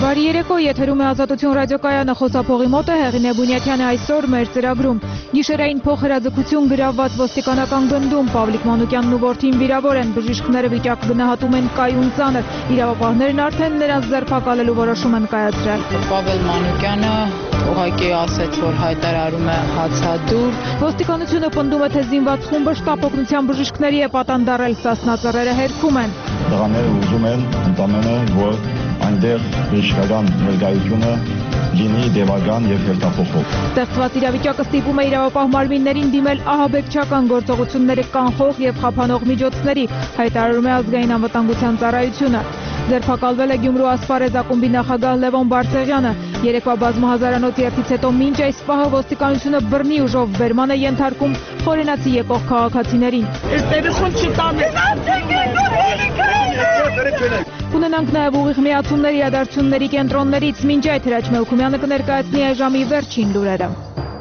Բարի երեկո, եթերում է Ազատություն ռադիոկայանը, խոսափողի մոտ է Հեղինե Բունյակյանը այսօր մեր ծրագրում։ Գիշերային փոխհրաձգություն գրավված ոստիկանական գնդում Պավլիկ Մանուկյանն ու որդին վիրավոր են, բժիշկները վիճակը գնահատում են կայուն ծանր, իրավապահներն արդեն նրանց ձերբակալելու որոշում են կայացրել։ Պավել Մանուկյանը ուղղակի ասաց, որ հայտարարում է հացադուլ։ Ոստիկանությունը պնդում է, թե զինված խումբը շտապ օգնության բժիշկների է պատանդարել, Սասնա ծռերը հերքում են։ Տղաները ուզում են ընդամենը, որ այնտեղ բժշկական ներկայությունը լինի դեպական եւ հերթափոխող։ Ստեղծված իրավիճակը ստիպում է իրավապահ մարմիններին դիմել ահաբեկչական գործողությունները կանխող եւ խափանող միջոցների, հայտարարում է ազգային անվտանգության ծառայությունը։ Ձերբակալվել է Գյումրու Ասպարեզ ակումբի նախագահ Լևոն Բարսեղյանը։ Երեկվա բազմահազարանոց երթից հետո մինչ այս պահը ոստիկանությունը բռնի ուժով բերման է ենթարկում խորենացի եկող քաղաքացիներին։ Կունենանք նաև ուղիղ միացումների իրադարձությունների կենտրոններից, մինչ այդ Հրաչ Մելքումյանը կներկայացնի այժմի վերջին լուրերը։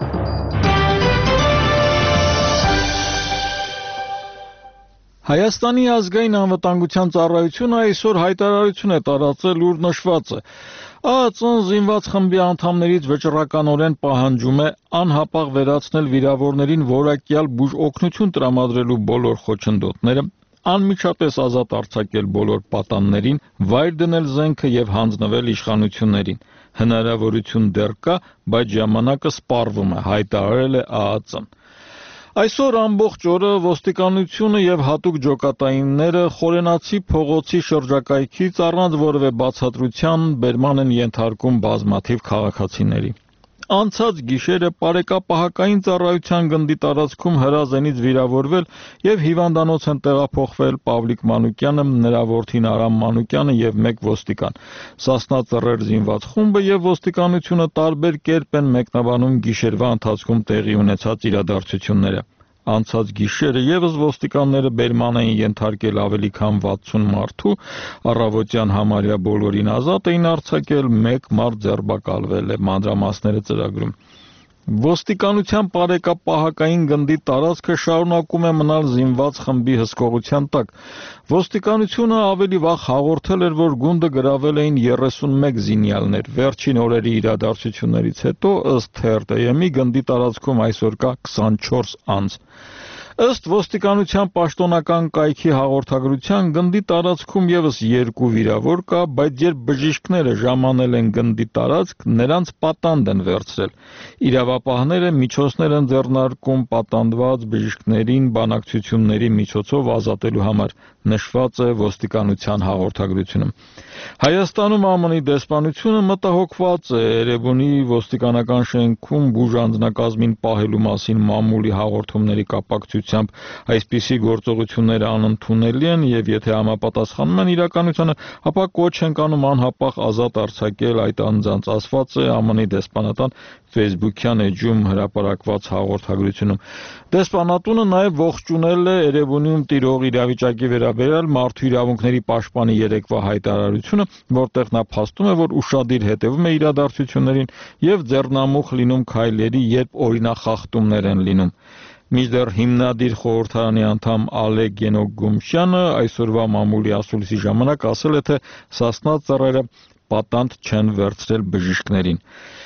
Հայաստանի ազգային անվտանգության ծառայությունը այսօր հայտարարություն է տարածել, ուր նշված է. ԱԱԾ-ն զինված խմբի անդամներից վճռականորեն պահանջում է անհապաղ վերացնել վիրավորներին որակյալ բուժօգնություն տրամադրելու բոլոր խոչընդոտները, անմիջապես ազատ արձակել բոլոր պատաններին, վայր դնել զենքը եւ հանձնվել իշխանություններին։ Հնարավորություն դեռ կա, բայց ժամանակը սպառվում է, հայտարարել է ԱԱԾ-ն։ Այսօր ամբողջ օրը ոստիկանությունը եւ հատուկ ջոկատայինները խորենացի փողոցի շրջակայքից առանց որևէ բացատրության բերման են ենթարկում բազմաթիվ քաղաքացիների։ Անցած գիշերը Պարեկապահակային ծառայության գնդի տարածքում հրազենից վիրավորվել եւ հիվանդանոց են տեղափոխվել Պավլիկ Մանուկյանը, նրա որդին Արամ Մանուկյանը եւ մեկ ոստիկան։ Սասնա ծռեր զինված խումբը եւ ոստիկանությունը տարբեր կերպ են մեկնաբանում գիշերվա ընթացքում տեղի ունեցած իրադարձությունները։ Անցած գիշերը եւս ոստիկանները բերման էին ենթարկել ավելի քան 60 մարդու, առավոտյան համարյա բոլորին ազատ էին արձակել, մեկ մարդ ձերբակալվել է, մանրամասները ծրագրում։ Ոստիկանության Պարեկապահակային գնդի տարածքը շարունակում է մնալ զինված խմբի հսկողության տակ։ Ոստիկանությունը ավելի վաղ հաղորդել էր, որ գունդը գրավել էին 31 զինյալներ։ Վերջին օրերի իրադարձություններից հետո, ըստ ՀՌՏԵՄ-ի, գնդի տարածքում այսօր կա 24 անձ։ Ըստ ոստիկանության պաշտոնական կայքի հաղորդագրության գնդի տարածքում եւս 2 վիրավոր կա, բայց երբ բժիշկները ժամանել են գնդի տարածք, նրանց պատանդ են վերցրել։ Իրավապահները միջոցներ են ձեռնարկում պատանդված բժիշկներին բանակցությունների միջոցով ազատելու համար, նշված է ոստիկանության հաղորդագրությունում։ Հայաստանում ԱՄՆ-ի դեսպանությունը մտահոգված է Էրեբունի ոստիկանական շենքում բուժանձնակազմին պահելու մասին մամուլի հաղորդումների կապակցությամբ այսպիսի գործողությունները անընդունելի են եւ եթե համապատասխանում են իրականությանը, ապա կոչ են կանում անհապաղ ազատ արձակել այդ անձանց, ասված է ԱՄՆ-ի դեսպանատան Facebook-յան էջում հրապարակված հաղորդագրությունում։ Դեսպանատունը նաև ողջունել է Էրեբունիում տիրող իրավիճակի վերաբերյալ մարդու իրավունքների պաշտպանի երեկվա հայտարարությունը, որտեղ նա փաստում է, որ ուշադիր հետևում է իրադարձություններին եւ ձեռնամուխ լինում քայլերի, երբ օրինախախտումներ են լինում։ Մինչդեռ հիմնադիր խորհրդարանի անդամ Ալեկ Ենոգումշյանը այսօրվա մամուլի ասուլիսի ժամանակ ասել է, թե Սասնա ծռերը պատանդ չեն վերցրել բժիշկներին։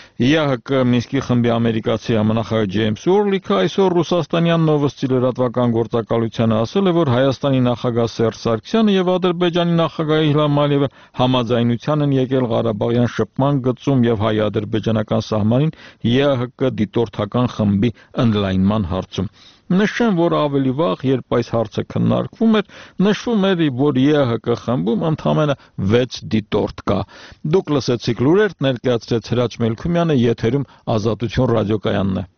ԵԱՀԿ Մինսկի խմբի ամերիկացի համանախագահ Ջեյմս Օրլիքը այսօր ռուսաստանյան Նովոստի լրատվական գործակալությանը ասել է, որ Հայաստանի նախագահ Սերժ Սարգսյանը եւ Ադրբեջանի նախագահ Իլհամ Ալիևը համաձայնության են եկել Ղարաբաղյան շփման գծում եւ հայ-ադրբեջանական սահմանին ԵԱՀԿ դիտորդական խմբի ընդլայնման հարցում։ Նշեմ, որ ավելի վաղ, երբ այս հարցը քննարկվում էր, նշվում էր, որ ԵԱՀԿ խմբում ընդամենը 6 դիտորդ կա։ Դուք լսեցիք լուրեր, ներկայացրեց Հրաչ Մելքումյանը, եթերում Ազատություն ռադիոկայանն է։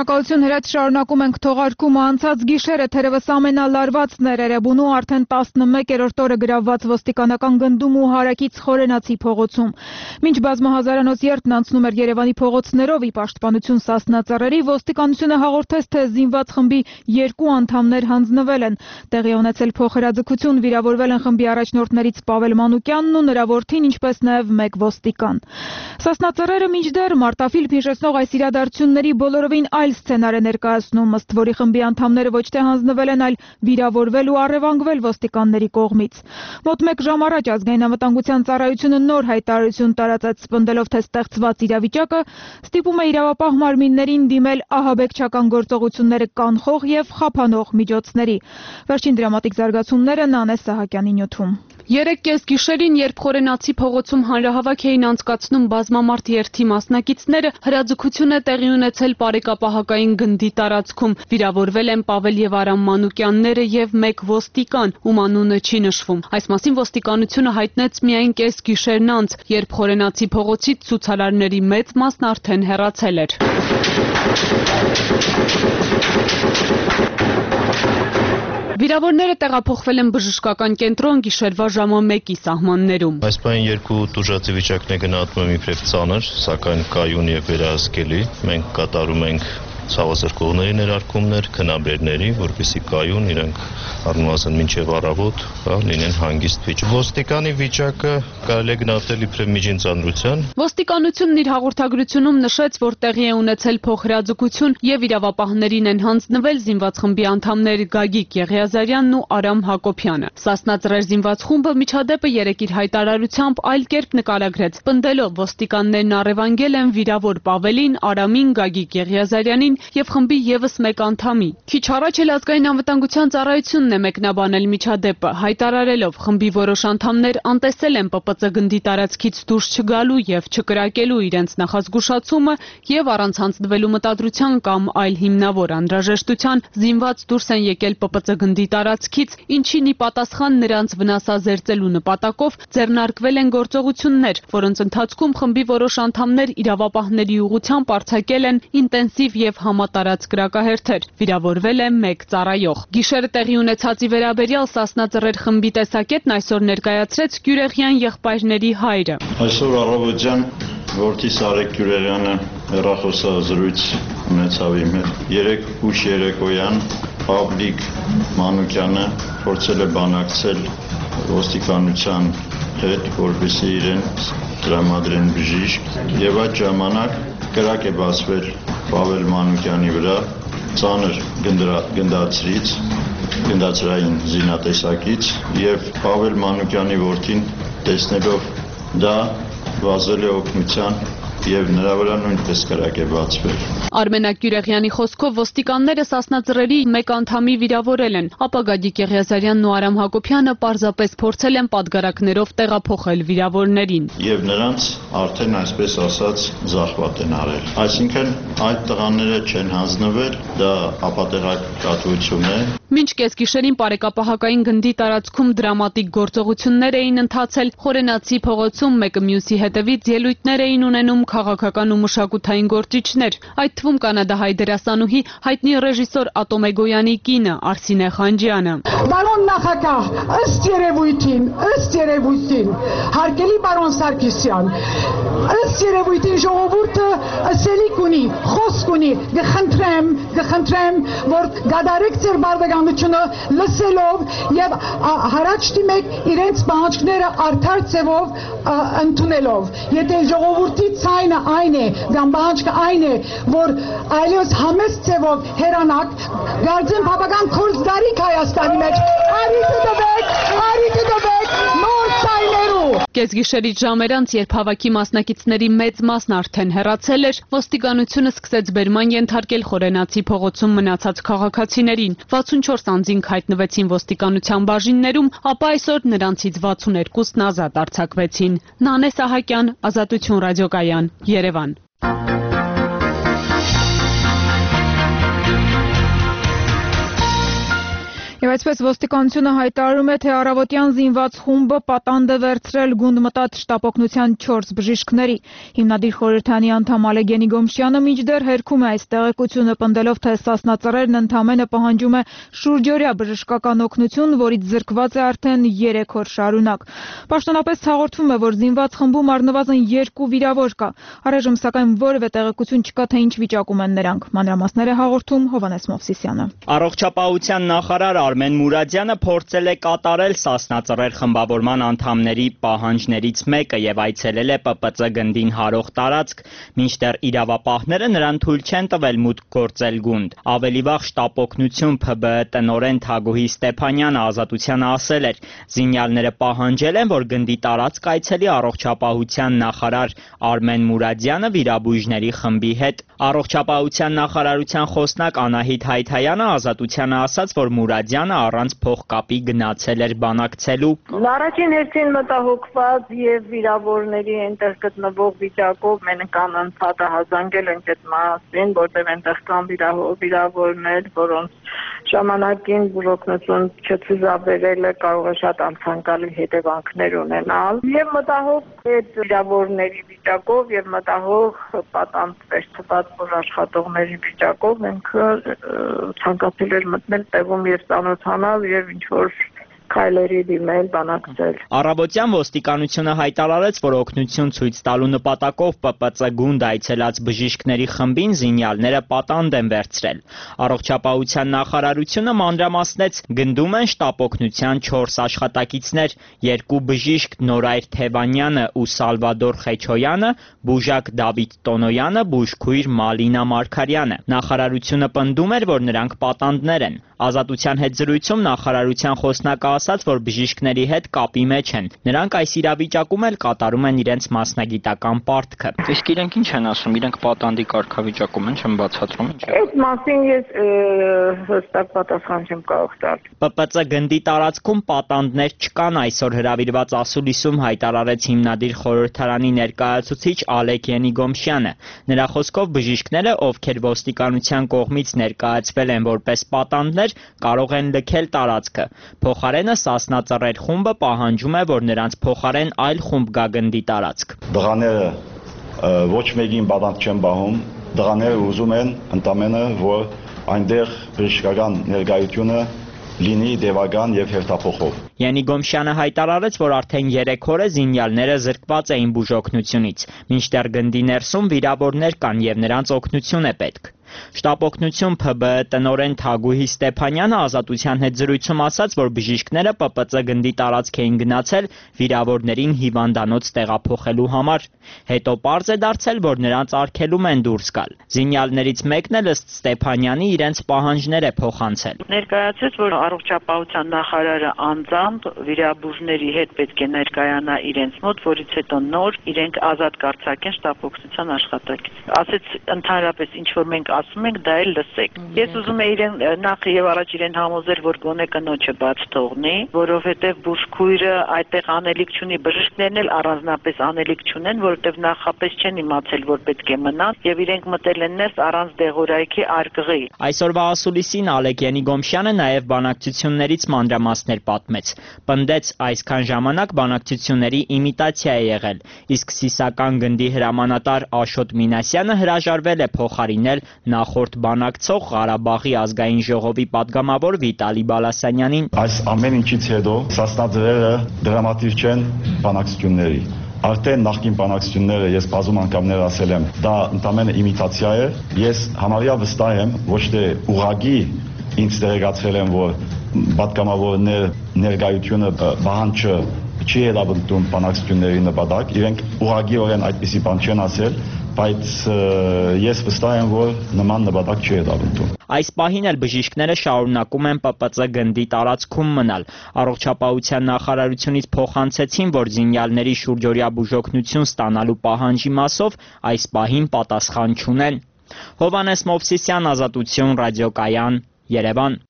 Շնորհակալություն հրաց շարունակում ենք թողարկումը անցած գիշերը թերևս ամենալարվածն էր Էրեբունու արդեն 11-րդ օրը գրավված ոստիկանական գնդում ու հարակից Խորենացի փողոցում։ Մինչ բազմահազարանոց երթն անցնում էր Երևանի փողոցներով ի պաշտպանություն Սասնա ծառերի, ոստիկանությունը հաղորդեց, թե զինված խմբի 2 անդամներ հանձնվել են։ Տեղի ունեցել փոխհրաձգություն, վիրավորվել են խմբի առաջնորդներից Պավել Մանուկյանն ու նրա որդին, ինչպես նաև 1 ոստիկան։ Սասնա ծառերը մինչդեռ մարտաֆիլմ հիշեցնող այս իրադարձությունների բոլորովին այլ սցենար է ներկայացնում, ըստ որի խմբի անդամները ոչ թե հանձնվել են, այլ վիրավորվել ու առևանգվել ոստիկանների կողմից։ Մոտ 1 ժամ առաջ ազգային անվտանգության ծառայությունը նոր հայտարարություն տարածեց, պնդելով, թե ստեղծված իրավիճակը ստիպում է իրավապահ մարմիններին դիմել ահաբեկչական գործողությունները կանխող եւ խափանող միջոցների։ Վերջին դրամատիկ զարգացումները Նանե Սահակյանի նյութում։ 3 գիշերին, երբ Խորենացի փողոցում հանրահավաք էին անցկացնում բազմամարդ երթի մասնակիցները, հրաձգություն է տեղի ունեցել Պարեկապահակային գնդի տարածքում։ Վիրավորվել են Պավել եւ Արամ Մանուկյանները եւ 1 ոստիկան, ում անունը չի նշվում։ Այս մասին ոստիկանությունը հայտնեց միայն կես գիշերն անց, երբ Խորենացի փողոցից ցուցարարների մեծ մասն արդեն հեռացել էր։ Վիրավորները տեղափոխվել են բժշկական կենտրոն գիշերվա ժամը 1-ի սահմաններում։ Այս պահին 2 տուժածի վիճակն է գնահատվում իբրև ծանր, սակայն կայուն եւ վերահսկելի։ Մենք կատարում ենք ցավազրկողների ներարկումներ, քնաբերների, որպեսզի կայուն իրենք առնվազն մինչև առավոտ լինեն հանգիստ վիճակում։ Ոստիկանի վիճակը կարելի է գնահատել իբրև միջին ծանրության։ Ոստիկանությունն իր հաղորդագրությունում նշեց, որ տեղի է ունեցել փոխհրաձգություն եւ իրավապահներին են հանձնվել զինված խմբի անդամներ Գագիկ Եղիազարյանն ու Արամ Հակոբյանը։ Սասնա ծռեր զինված խումբը միջադեպը 3 իր հայտարարությամբ այլ կերպ նկարագրեց, պնդելով ոստիկաններն առևանգել են վիրավոր Պավելին, Արամին, Գագիկ Եղիազարյանին եւ խմբի եւս 1 անդամի։ Քիչ առաջ էլ ազգային անվտանգության ծառայությունն է մեկնաբանել միջադեպը, հայտարարելով խմբի որոշ անդամներ անտեսել են ՊՊՑ գնդի տարածքից դուրս չգալու եւ չկրակելու իրենց նախազգուշացումը եւ առանց հանձնվելու մտադրության կամ այլ հիմնավոր անհրաժեշտության զինված դուրս են եկել ՊՊՑ գնդի տարածքից, ինչին ի պատասխան նրանց վնասազերծելու նպատակով ձեռնարկվել են գործողություններ, որոնց ընթացքում խմբի որոշ անդամներ իրավապահների ուղղությամբ արձակել են ինտենսիվ եւ համատարած կրակահերթեր։ Վիրավորվել է 1 ծառայող։ Գիշերը տեղի ունեցածի վերաբերյալ Սասնա ծռեր խմբի տեսակետն այսօր ներկայացրեց Գյուրեղյան եղբայրների հայրը։ Այսօր առավոտյան որդի Սարեկ Գյուրեղյանը հեռախոսազրույց ունեցավ իմ հետ։ 3 ուշ երեկոյան Պավլիկ Մանուկյանը փորձել է բանակցել ոստիկանության հետ, որպեսզի իրեն տրամադրեն բժիշկ, եւ այդ ժամանակ կրակ է բացվել Պավել Մանուկյանի վրա ծանր գնդացրային զինատեսակից եւ Պավել Մանուկյանի որդին տեսնելով դա վազել է օգնության եւ նրա վրա նույնպես կրակ է բացվել։ Արմենակ Գյուրեղյանի խոսքով ոստիկանները Սասնա ծռերի 1 անդամի վիրավորել են, ապա Գագիկ Եղիազարյանն ու Արամ Հակոբյանը պարզապես փորձել են պատգարակներով տեղափոխել վիրավորներին։ Եվ նրանց արդեն այսպես ասած զախվատ են արել։ Այսինքն այդ տղաները չեն հանձնվել, դա ապատեղեկատվություն է։ Մինչ կեսգիշերին Պարեկապահակային գնդի տարածքում դրամատիկ գործողություններ էին ընթացել, Խորենացի փողոցում մեկը մյուսի հետևից ելույթներ էին ունենում քաղաքական ու մշակութային գործիչներ, այդ թվում կանադահայ դերասանուհի հայտնի ռեժիսոր Ատոմե Գոյանի կինը Արսինե Խանջյանը։ Պարոն նախագահ, ըստ երևույթին, հարգելի պարոն Սարգսյան, ըստ երևույթին ժողովուրդը ըսելիք ունի, խոսք ունի, գխնդրեմ, որ գադարեք ձեր բարդականությունը լսելով եւ հարաճ դիմեք իրենց պահանջները արդար ձևով ընդունելով։ Եթե ժողովրդի ցայնը այն է, կամ պահանջը այն է, որ այլևս համեստ ձևով հերանակ, գարձեմ բավական քորձ դարիք Հայաստանի մեջ, արիթը տվեք նոր ցայներու։ Կեսգիշերից ժամեր անց, երբ հավաքի մասնակիցների մեծ մասն արդեն հեռացել էր, ոստիկանությունը սկսեց բերման ենթարկել Խորենացի փողոցում մնացած քաղաքացիներին։ 64 անձինք հայտնվեցին ոստիկանության բաժիններում, ապա այսօր նրանցից 62-ն ազատ արձակվեցին։ Նանե Սահակյան, Ազատություն ռադիոկայան, Երևան։ Եվ այսպես ոստիկանությունը հայտարարում է, թե առավոտյան զինված խումբը պատանդ է վերցրել գունդ մտած շտապօգնության 4 բժիշկների։ Հիմնադիր խորհրդանի անդամ Ալեգենի Գոմշյանը մինչդեռ հերքում է այս տեղեկությունը, պնդելով, թե Սասնա Ծռերն ընդամենը պահանջում է շուրջօրյա բժշկական օգնություն, որից զրկված է արդեն 3 օր շարունակ։ Պաշտոնապես հաղորդվում է, որ զինված խմբում առնվազն 2 վիրավոր կա։ Առայժմ սակայն որևէ տեղեկություն չկա, թե ինչ վիճակում են նրանք։ Մանրամասներ է հաղորդում Հովհաննես Մովսիսյանը։ Առողջապահության նախարար Արմեն Մուրադյանը փորձել է կատարել Սասնա Ծռեր խմբավորման անդամների պահանջներից մեկը եւ այցելել է ՊՊԾ գնդին հարող տարածք, մինչդեռ իրավապահները նրան թույլ չեն տվել մուտք գործել գունդ։ Ավելի վաղ շտապօգնություն ՓԲԸ տնօրեն Թագուհի Ստեփանյանը Ազատությանը ասել էր. զինյալները պահանջել են, որ գնդի տարածք այցելի առողջապահության նախարար Արմեն Մուրադյանը վիրաբույժների խմբի հետ։ Առողջապահության նախարարության խոսնակ Անահիտ Հայթայանը Ազատությանը ասաց, որ Մուրադյանը առանց փողկապի գնացել էր բանակցելու։ Առաջին հերթին մտահոգված եւ վիրավորների այնտեղ գտնվող վիճակով մենք անընդհատ հազանգել ենք այդ մասին, որտեղ այնտեղ կան վիրավորներ, որոնց ժամանակին բուժօգնություն չցուցաբերելը կարող է շատ անցանկալի հետևանքներ ունենալ։ Եվ մտահոգ այդ վիրավորների վիճակով եւ մտահոգ պատանդ վերցված որ աշխատողների վիճակով մենք ցանկացել էր մտնել տեղում եւ ծանոթանալ եւ ինչ որ քայլերի դիմել բանակցել։ Առավոտյան ոստիկանությունը հայտարարեց, որ օգնություն ցույց տալու նպատակով ՊՊԾ գունդ այցելած բժիշկների խմբին զինյալները պատանդ են վերցրել։ Առողջապահության նախարարությունը մանրամասնեց, գնդում են շտապօգնության 4 աշխատակիցներ, 2 բժիշկ Նորայր Թևանյանը ու Սալվադոր Խեչոյանը, բուժակ Դավիթ Տոնոյանը, բուժքույր Մալինա Մարգարյանը։ Նախարարությունը պնդում էր, որ նրանք պատանդներ են։ Ազատության հետ զրույցում նախարարության խոսնակը ասաց, որ բժիշկների հետ կապի մեջ են։ Նրանք այս իրավիճակում էլ կատարում են իրենց մասնագիտական պարտքը։ Իսկ իրենք ինչ են ասում, իրենք պատանդի կարգավիճակում են, չեմ բացատրում ինչ։ Այդ մասին ես հստակ պատասխան չեմ կարող տալ։ ՊՊԾ գնդի տարածքում պատանդներ չկան, այսօր հրավիրված ասուլիսում հայտարարեց հիմնադիր խորհրդարանի ներկայացուցիչ Ալեգենի Գոմշյանը։ Նրա խոսքով բժիշկները, ովքեր ոստիկանության կողմից ներկայացվել են որպես պատանդներ, կարող են լքել տարածքը։ Փոխարենը Սասնա Ծռեր խումբը պահանջում է, որ նրանց փոխարեն այլ խումբ գա գնդի տարածք։ Դղաները ոչ մեկին պատանդ չեն բահում, դղաները ուզում են ընդամենը, որ այնտեղ բժշկական ներկայությունը լինի դեպական եւ հերթափոխով։ Յանի Գոմշյանը հայտարարեց, որ արդեն 3 օր է զինյալները զրկված էին բուժօգնությունից, մինչդեռ գնդի ներսում վիրավորներ կան եւ նրանց օգնություն է պետք։ Շտապօգնություն ՓԲԸ տնօրեն Թագուհի Ստեփանյանը Ազատության հետ զրույցում ասաց, որ բժիշկները ՊՊԾ գնդի տարածք էին գնացել վիրավորներին հիվանդանոց տեղափոխելու համար։ Հետո պարզ է դարձել, որ նրանց արգելում են դուրս գալ։ Զինյալներից մեկն էլ ըստ Ստեփանյանի իրենց պահանջներ է փոխանցել։ Ներկայացրեց, որ առողջապահության նախարարը անձամբ վիրաբույժների հետ պետք է ներկայանա իրենց մոտ, որից հետո նոր իրենք ազատ կարձակեն շտապօգնության աշխատակից։ Ասեց ընդհանրապես ինչ որ մենք ասում ենք, դա էլ լսեք։ Ես ուզում եմ իրեն նախ եւ առաջ իրեն համոզել, որ գոնե կնոջը բաց թողնի, որովհետեւ բուժքույրը այդտեղ անելիք չունի, բժիշկներն էլ առանձնապես անելիք չունեն, որովհետեւ նախապես չեն իմացել, որ պետք է մնան եւ իրենք մտել են ներս առանց դեղորայքի արկղի։ Այսօրվա ասուլիսին Ալեգենի Գոմշյանը նաեւ բանակցություններից մանրամասներ պատմեց։ Պնդեց, այսքան ժամանակ բանակցությունների իմիտացիա է եղել, իսկ Սիսական գնդի հրամանատար Աշոտ Մինասյանը հրաժարվել է փոխարինել նախորդ բանակցող Ղարաբաղի ազգային ժողովի падգամավոր Վիտալի Բալասանյանին։ Այս ամեն ինչից հետո Սասնա Ծռերը դրամատիկ չեն բանակցությունների։ Արդեն նախկին բանակցությունները ես բազում անգամներ ասել եմ, դա ընդամենը իմիտացիա է։ Ես համարյա վստահ եմ, ոչ թե ուղղակի ինձ տեղեկացրել եմ, որ падգամավորներ ներկայությունը բանջը չի հետապնդում բանակցությունների նպատակ, իրենք ուղղակիորեն այդպիսի բան չեն ասել, բայց ես վստահ եմ, որ նման նպատակ չի հետապնդում։ Այս պահին էլ բժիշկները շարունակում են ՊՊԾ գնդի տարածքում մնալ։ Առողջապահության նախարարությունից փոխանցեցին, որ զինյալների շուրջօրյա բուժօգնություն ստանալու պահանջի մասով այս պահին պատասխան չունեն։ Հովհաննես Մովսիսյան, Ազատություն, ռադիոկայան, Երևան։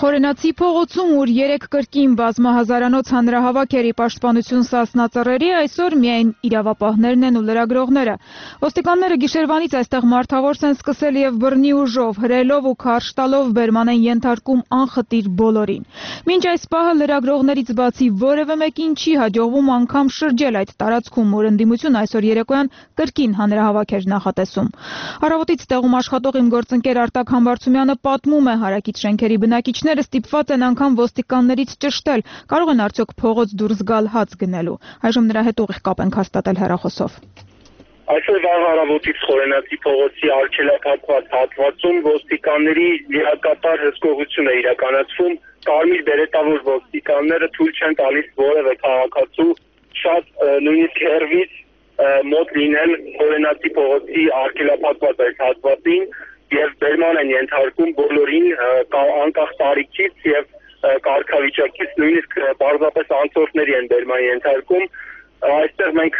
Խորենացի փողոցում, ուր 3 կրկին բազմահազարանոց հանրահավաք էր ի պաշտպանություն Սասնա ծռերի, այսօր միայն իրավապահներն են ու լրագրողները։ Ոստիկանները գիշերվանից այստեղ մարդավորս են սկսել եւ բռնի ուժով, հրելով ու քարշ տալով բերման են ենթարկում անխտիր բոլորին։ Մինչ այս պահը լրագրողներից բացի որևէ մեկին չի հաջողվում անգամ շրջել այդ տարածքում, ուր ընդդիմություն այսօր երեկոյան կրկին հանրահավաք էր նախատեսում։ Առավոտից տեղում աշխատող իմ գործընկեր Արտակ Համբարձումյանը պատմում է, հարակից շենքերի բնակիչները ստիպված են անգամ ոստիկաններից ճշտել, կարող են արդյոք փողոց դուրս գալ հաց գնելու։ Այժմ նրա հետ ուղիղ կապ ենք հաստատել հեռախոսով։ Այսօր առավոտից Խորենացի փողոցի արգելափակված հատվածում ոստիկանների լիակատար հսկողություն է իրականացվում։ Կարմիր բերետավոր ոստիկանները թույլ չեն տալիս որևէ քաղաքացու շատ նույնիսկ հեռվից մոտ լինել Խորենացի փողոցի արգելափակված այս հատվածին եւ բերման են ենթարկում բոլորին անկախ տարիքից եւ կարգավիճակից, նույնիսկ պարզապես անցորդների են բերման ենթարկում։ Այստեղ մենք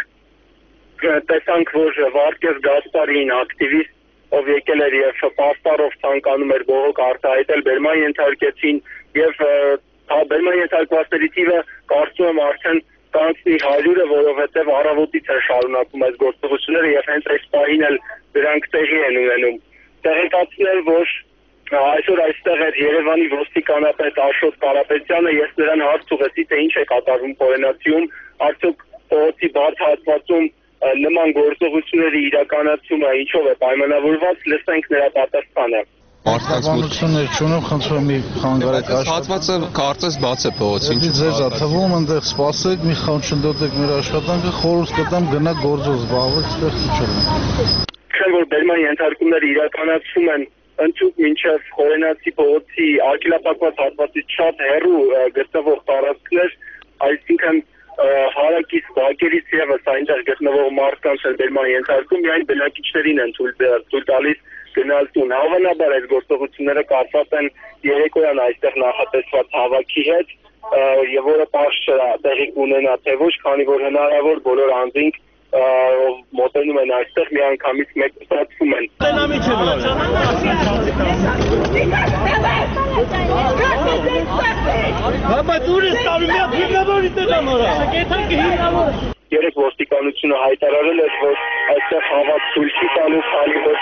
տեսանք, որ Վարդգես Գասպարին ակտիվիստ, ով եկել էր եւ պաստառով ցանկանում էր բողոք արտահայտել, բերման ենթարկեցին եւ բերման ենթարկվածների թիվը կարծում եմ արդեն կանցնի 100-ը, որովհետեւ առավոտից են շարունակում այս գործողությունները եւ հենց այս պահին էլ դրանք տեղի են ունենում։ Տեղեկացնել, որ այսօր այստեղ էր Երևանի ոստիկանապետ Աշոտ Կարապետյանը, ես նրան հարց ուղղեցի, թե ինչ է կատարվում Խորենացիում, արդյոք փողոցի բաց հատվածում նման գործողությունների իրականացումը ինչով է պայմանավորված, լսենք նրա պատասխանը։ Պարտականություններ չունեմ, խնդրում եմ մի խանգարեք հատվածը կարծես բաց է փողոցին։ Ձեզ է թվում, այնտեղ սպասեք, մի խամ չնդոտեք մեր աշխատանքը, խորհուրդ կտամ գնաք գործով զբաղվեք, այստեղ չեմ։ Քան որ բերման ենթարկումները իրականացվում են ընդհանուր մինչև Խորենացի փողոցի արգելափակված հատվածից շատ հեռու գտնվող տարածքներ, այսինքն հարակից բակերից եւս այնտեղ գտնվող մարդկանց են բերման ենթարկում, միայն բնակիչներին են թույլ տալիս գնալ տուն։ Հավանաբար այս գործողությունները կապված են երեկոյան այստեղ նախատեսված հավաքի հետ, եւ որը պարզ չէ տեղի կունենա թե ոչ, քանի որ հնարավոր բոլոր անձինք մոտենում են այստեղ միանգամից մեկ ստացվում են։ Երեք ոստիկանությունը հայտարարել է, որ այստեղ հավաք ցույց չի տալու, քանի որ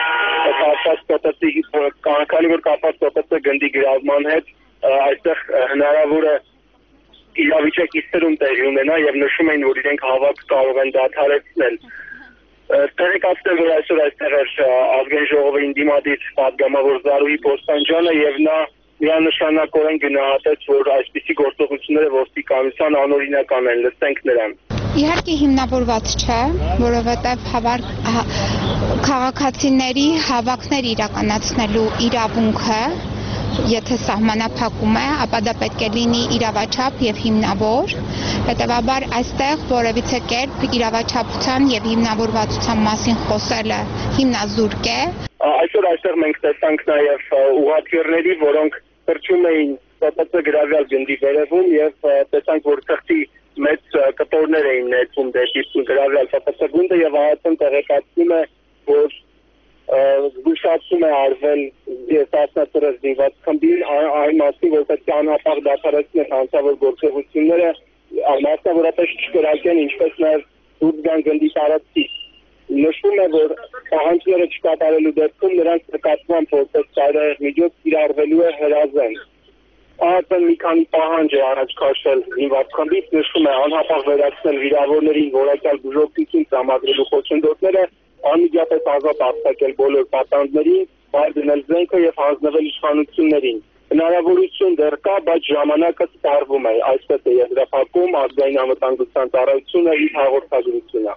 կապված ԿՊՑ գնդի գրավման հետ այստեղ հնարավոր է իրավիճակի սրում տեղի ունենա եւ նշում են, որ իրենք հավաք կարող են դադարեցնել։ Տեղեկացնել, որ այսօր այստեղ էր ազգային ժողովի ընդդիմադիր պատգամավոր Զարուհի Պոստանջյանը եւ նա միանշանակորեն գնահատեց, որ այսպիսի գործողությունները ոստիկանության անօրինական են, լսենք նրան։ Իհարկե հիմնավորված չէ, որովհետև քաղաքացիների հավաքներ իրականացնելու իրավունքը եթե սահմանափակում է, ապա դա պետք է լինի իրավաչափ եւ հիմնավոր, հետեւաբար այստեղ որևիցե կերպ իրավաչափության եւ հիմնավորվածության մասին խոսելը հիմնազուրկ է։ Այսօր այստեղ մենք տեսանք նաեւ ուղղաթիռների, որոնք թռչում էին ԿՊՑ գրավյալ գնդի վերևում եւ տեսանք, որ թղթի մեծ կտորներ էին նետվում դեպի գրավյալ ԿՊՑ գունդը եւ ԱԱԾ-ն տեղեկացնում է, որ զգուշացում է արվել Սասնա ծռեր զինված խմբին այն մասին, որ պետք է անհապաղ դադարեցնել հանցավոր գործողությունները, մասնավորապես չկրակեն, ինչպես նաև դուրս գան գնդի տարածքից։ Նշվում է, որ պահանջները չկատարելու դեպքում նրանց նկատմամբ որպես ծայրահեղ միջոց կիրառվելու է հրազեն։ ԱԱԾ-ն մի քանի պահանջ է առաջ քաշել զինված խմբից, նշվում է անհապաղ վերացնել վիրավորներին որակյալ բուժօգնություն տրամադրելու խոչընդոտները, անմիջապես ազատ արձակել բոլոր պատանդներին, բարդնել զենքը եւ հանձնվել իշխանություններին։ Հնարավորություն դեռ կա, բայց ժամանակը սպառվում է, այսպես է եզրափակում ազգային անվտանգության ծառայությունը իր հաղորդագրությունը։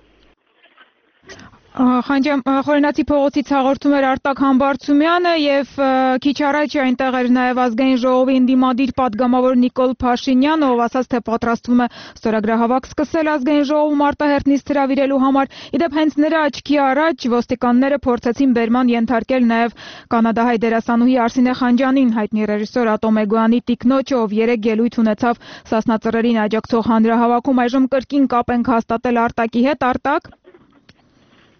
Խորենացի փողոցից հաղորդում էր Արտակ Համբարձումյանը եւ քիչ առաջ այնտեղ էր նաեւ ազգային ժողովի ընդդիմադիր պատգամավոր Նիկոլ Փաշինյանը, ով ասաց, թե պատրաստվում է ստորագրահավաք սկսել ազգային ժողովում արտահերթ նիստ հրավիրելու համար։ Իդեպ հենց նրա աչքի առաջ ոստիկանները փորձեցին բերման ենթարկել նաեւ կանադահայ դերասանուհի Արսինե Խանջյանին, հայտնի ռեժիսոր Ատոմ Էգոյանի տիկնոջը, ով երեկ ելույթ ունեցավ Սասնա ծռերին աջակցող հանրահավաքում։ Այժմ կրկին կապ ենք հաստատել Արտակի հետ։ Արտակ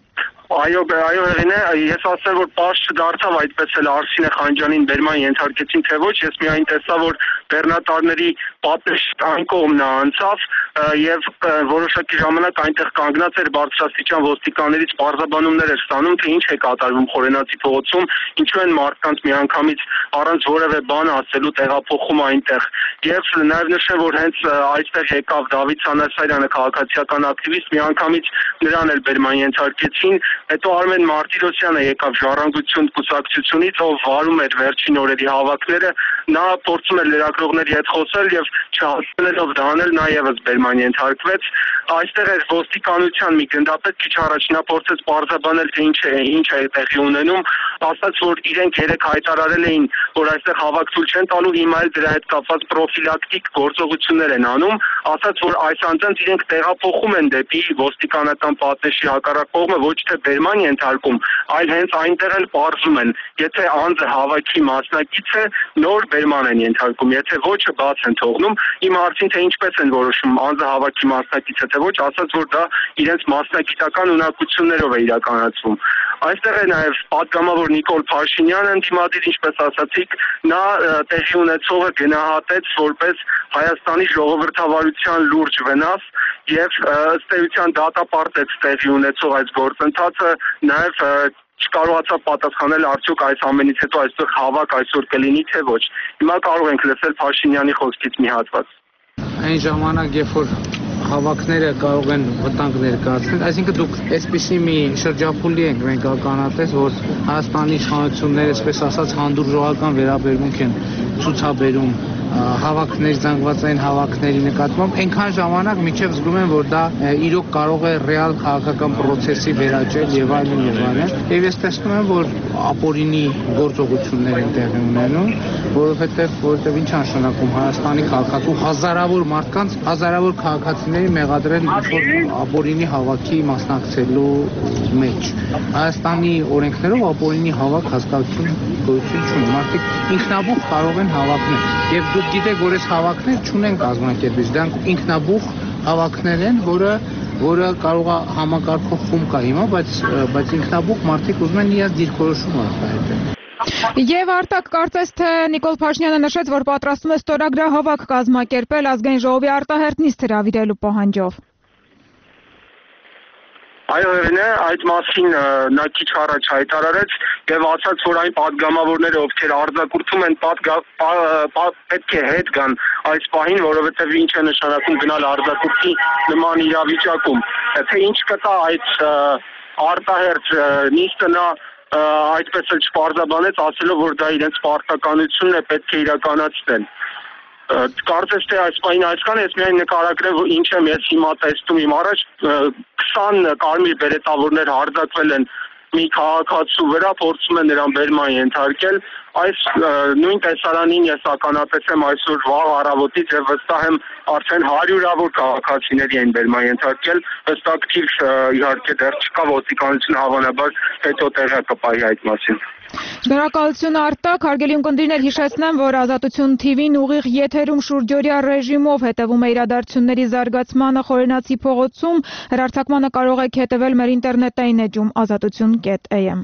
Այո, Հեղինե, ես ասեմ, որ պարզ չդարձավ այդպես էլ Արսինե Խանջյանին բերման ենթարկեցին, թե ոչ, ես միայն տեսա, որ բեռնատարների պատնեշ այն կողմ նա անցավ եւ որոշակի ժամանակ այնտեղ կանգնած էր բարձրաստիճան ոստիկաններից պարզաբանումներ էր ստանում, թե ինչ է կատարվում Խորենացի փողոցում, ինչու են մարդկանց միանգամից առանց որևէ բան ասելու տեղափոխում այնտեղ։ Եվ նաեւ նշեմ, որ հենց այստեղ եկավ Դավիթ Սանասարյանը, քաղաքացիական ակտիվիստ, միանգամից նրան էլ բերման ենթարկեցին։ Հետո Արմեն Մարտիրոսյանը եկավ Ժառանգություն կուսակցությունից, ով վարում էր վերջին օրերի հավաքները, նա փորձում էր լրագրողների հետ խոսել եւ չհասցնելով դա անել նա եւս բերման ենթարկվեց։ Այստեղ էր ոստիկանության մի գնդապետ, քիչ առաջ նա փորձեց պարզաբանել, թե ինչ է տեղի ունենում, ասաց, որ իրենք երեք հայտարարել էին, որ այստեղ հավաք ցույց չեն տալու, հիմա էլ դրա հետ կապված պրոֆիլակտիկ գործողություններ են անում, ասաց, որ այս անձանց իրենք տեղափոխում են դեպի ոստիկանական պատնեշի հակառակ կողմը, ոչ թե բերման ենթարկում, այլ հենց այնտեղ էլ պարզում են, եթե անձը հավաքի մասնակից է, նոր բերման են ենթարկում, եթե ոչը բաց են թողնում, իմ հարցին թե ինչպես են որոշում անձը հավաքի մասնակից է, թե ոչ, ասաց, որ դա իրենց մասնագիտական ունակություններով է իրականացվում։ Այստեղ է նաև պատգամավոր Նիկոլ Փաշինյանը ընդդիմադիր, ինչպես ասացիք, նա տեղի ունեցողը գնահատեց որպես Հայաստանի ժողովրդավարության լուրջ վնաս եւ ըստ էության դատապարտեց տեղի ունեցող այս գործընթացը, նաև չկարողացավ պատասխանել արդյոք այս ամենից հետո այստեղ հավաք այսօր կլինի թե ոչ։ Հիմա կարող ենք լսել Փաշինյանի խոսքից մի հատված։ Այն ժամանակ, երբ որ հավաքները կարող են վտանգ ներկայացնել, այսինքն դուք այսպիսի մի շրջափուլի ենք մենք ականատես, որ Հայաստանի իշխանությունները, այսպես ասած, հանդուրժողական վերաբերմունք են ցուցաբերում հավաքների, զանգվածային հավաքների նկատմամբ, այնքան ժամանակ մինչև զգում են, որ դա իրոք կարող է ռեալ քաղաքական process-ի վերաճել եւ այլն եւ այլն։ Եվ ես տեսնում եմ, որ ապօրինի գործողություններ են տեղի ունենում, որովհետեւ ինչ նշանակում Հայաստանի քաղաքացու հազարավոր մարդկանց, հազարավոր քաղաքացիների մեղադրել ինչ-որ ապօրինի հավաքի մասնակցելու մեջ։ Հայաստանի օրենքներով ապօրինի հավաք հասկացություն գոյություն չունի։ Մարդիկ ինքնաբուխ կարող են հավաքնել եւ դուք գիտեք, որ այս հավաքներ չունեն կազմակերպիչ, դրանք ինքնաբուխ հավաքներ են, որը կարող է համակարգող խումբ կա հիմա, բայց ինքնաբուխ մարդիկ ուզում են իրենց դիրքորոշումը արտահայտել։ Եվ Արտակ, կարծես թե Նիկոլ Փաշինյանը նշեց, որ պատրաստում է ստորագրահավաք կազմակերպել ազգային ժողովի արտահերթ նիստ հրավիրելու պահանջով։ Այո, այդ մասին նա քիչ առաջ հայտարարեց եւ ասաց, որ այն падգամավորները, ովքեր արձակուրդում են, պետք է հետ գան այս պահին, որովհետեւ ինչ է նշանակում գնալ արձակուրդի նման իրավիճակում։ Թե ինչ կտա այդ արտահերթ նիստը, նա այդպես էլ չպարզաբանեց, ասելով, որ դա իրենց պարտականությունն է, պետք է իրականացնել։ Կարծես թե այս պահին այսքան ես միայն նկարագրեմ, որ ինչ եմ ես հիմա տեսնում, իմ առաջ 20 կարմիր բերետավորներ հարձակվել են մի քաղաքացու վրա, փորձում են նրան բերման ենթարկել։ Այս նույն տեսարանին ես ականատես եմ այսօր վաղ առավոտից եւ վստահ եմ արդեն հարյուրավոր քաղաքացիների են բերման ենթարկել, ըստ ակտիվ իհարկե դեռ չկա, ոստիկանությունը հավանաբար հետո տեղը կպահի այդ մասին։ Շնորհակալություն Արտակ, հարգելի ունկնդիրներ, հիշեցնեմ, որ Ազատություն TV-ն ուղիղ եթերում շուրջօրյա ռեժիմով հետևում է իրադարձությունների զարգացմանը Խորենացի փողոցում, հեռարձակմանը կարող եք հետևել մեր ինտերնետային էջում azatutun.am։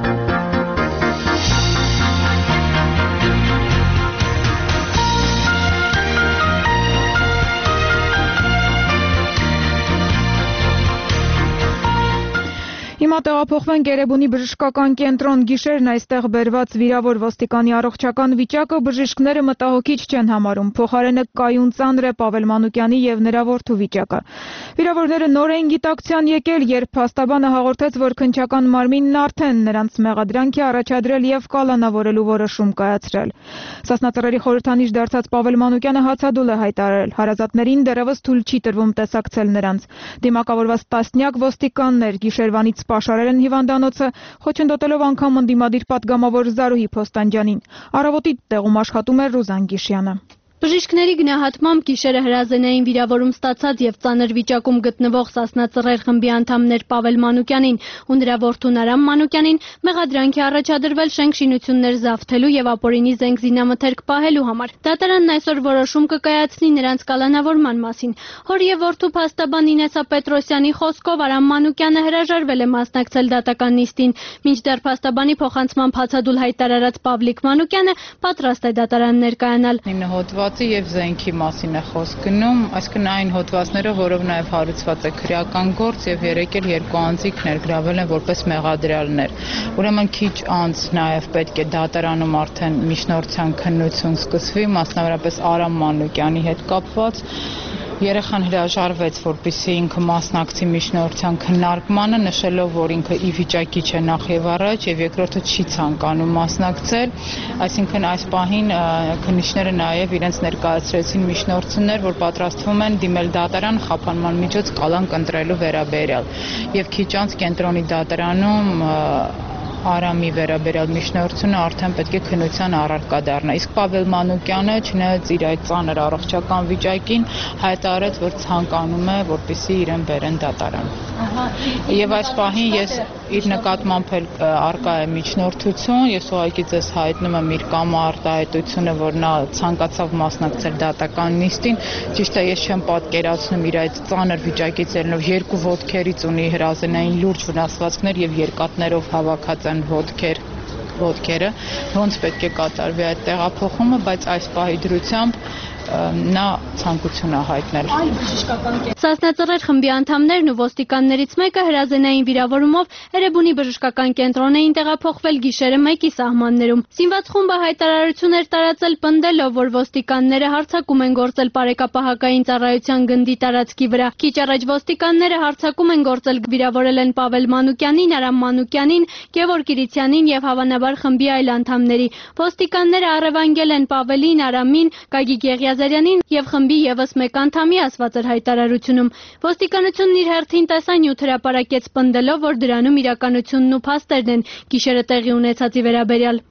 Հիմա տեղափոխվենք Երևանի բժշկական կենտրոն, գիշերն այստեղ բերված վիրավոր ոստիկանի առողջական վիճակը բժիշկները մտահոգիչ չեն համարում, փոխարենը կայուն ծանր է Պավել Մանուկյանի եւ նրա որդու վիճակը։ Վիրավորները նոր էին գիտակցության եկել, երբ փաստաբանը հաղորդեց, որ քննչական մարմինն արդեն նրանց մեղադրանքի առաջադրել եւ կալանավորելու որոշում կայացրել։ Սասնածռերի խորհրդանիշ դարձած Պավել Մանուկյանը հացադուլ է հայտարարել, հարազատներին դեռևս թույլ չի տրվում տեսակցել նրանց։ Դիմակավորված տասնյակ ոստիկաններ գիշերվանից պաշարել են հիվանդանոցը, խոչընդոտելով անգամ ընդդիմադիր պատգամավոր Զարուհի Փոստանջյանին։ Առավոտի տեղում աշխատում էր Ռուզան Գիշյանը։ Բժիշկների գնահատմամբ գիշերը հրազենային վիրավորում ստացած եւ ծանր վիճակում գտնվող Սասնա Ծռեր խմբի անդամներ Պավել Մանուկյանին ու նրա որդուն Արամ Մանուկյանին մեղադրանք է առաջադրվել շենք շինություններ զավթելու եւ ապօրինի զենք զինամթերք պահելու համար։ Դատարանն այսօր որոշում կկայացնի նրանց կալանավորման մասին։ Հոր եւ որդու փաստաբան Ինեսա Պետրոսյանի խոսքով Արամ Մանուկյանը հրաժարվել է մասնակցել դատական նիստին, մինչդեռ փաստաբանի փոխանցման հացադուլ հայտարարած Պավլիկ Մանուկյանը պատրաստ է դատարան ներկայանալ։ Եվ զենքի մասին է խոսք գնում, այսինքն այն հոդվածները, որով նաև հարուցված է քրեական գործ եւ երեկել երկու անձիկ ներգրավել են որպես մեղադրյալներ։ Ուրեմն քիչ անց նաև պետք է դատարանում արդեն միջնորդության քննություն սկսվի, մասնավորապես Արամ Մանուկյանի հետ կապված։ Երեխան հրաժարվեց, որպեսզի ինքը մասնակցի միջնորդության քննարկմանը, նշելով, որ ինքը ի վիճակի չէ նախ եւ առաջ եւ երկրորդը չի ցանկանում մասնակցել, այսինքն այս պահին քննիչները նաեւ իրենց ներկայացրեցին միջնորդություններ, որ պատրաստվում են դիմել դատարան խափանման միջոց կալանք ընտրելու վերաբերյալ եւ քիչ անց կենտրոնի դատարանում Արամի վերաբերյալ միջնորդությունը արդեն պետք է քննության առարկա դառնա։ Իսկ Պավել Մանուկյանը, չնայած իր այդ ծանր առողջական վիճակին, հայտարարեց, որ ցանկանում է, որպեսզի իրեն բերեն դատարան։ Եվ այս պահին ես իր նկատմամբ առկա է միջնորդություն, ես ուղղակի ձեզ հայտնում եմ իր կամարտահայտությունը, որ նա ցանկացավ մասնակցել դատական նիստին, ճիշտ է, ես չեմ պատկերացնում իր այդ ծանր վիճակից ելնելով երկու ոտքերից ունի հրազենային լուրջ վնասվածքներ եւ երկաթներով հավաքած են ոտքերը, ոնց պետք է կատարվի այդ տեղափոխումը, բայց այս պահի դրությամբ նա ցանկություն է հայտնել։ Սասնա Ծռեր խմբի անդամներն ու ոստիկաններից մեկը հրազենային վիրավորումով Էրեբունի բժշկական կենտրոն էին տեղափոխվել գիշերը 1-ի սահմաններում։ Զինված խումբը հայտարարություն էր տարածել պնդելով, որ ոստիկանները հարձակում են գործել բարեկապահական ծառայության գնդի տարածքի վրա։ Քիչ առաջ ոստիկանները հարձակում են գործել, վիրավորել են Պավել Մանուկյանին, Արամ Մանուկյանին, Գևորգ Կիրիցյանին եւ հավանաբար խմբի այլ անդամների։ Ոստիկանները առևանգել են Պավելին, Արամին, Գագիկ Եղիազարյանին եւ խմբի եւս մեկ անդամի, ասված էր հայտարարությունում։ Ոստիկանությունն իր հերթին տեսանյութ հրապարակեց պնդելով, որ դրանում իրականությունն ու փաստերն են գիշերը տեղի ունեցածի վերաբերյալ։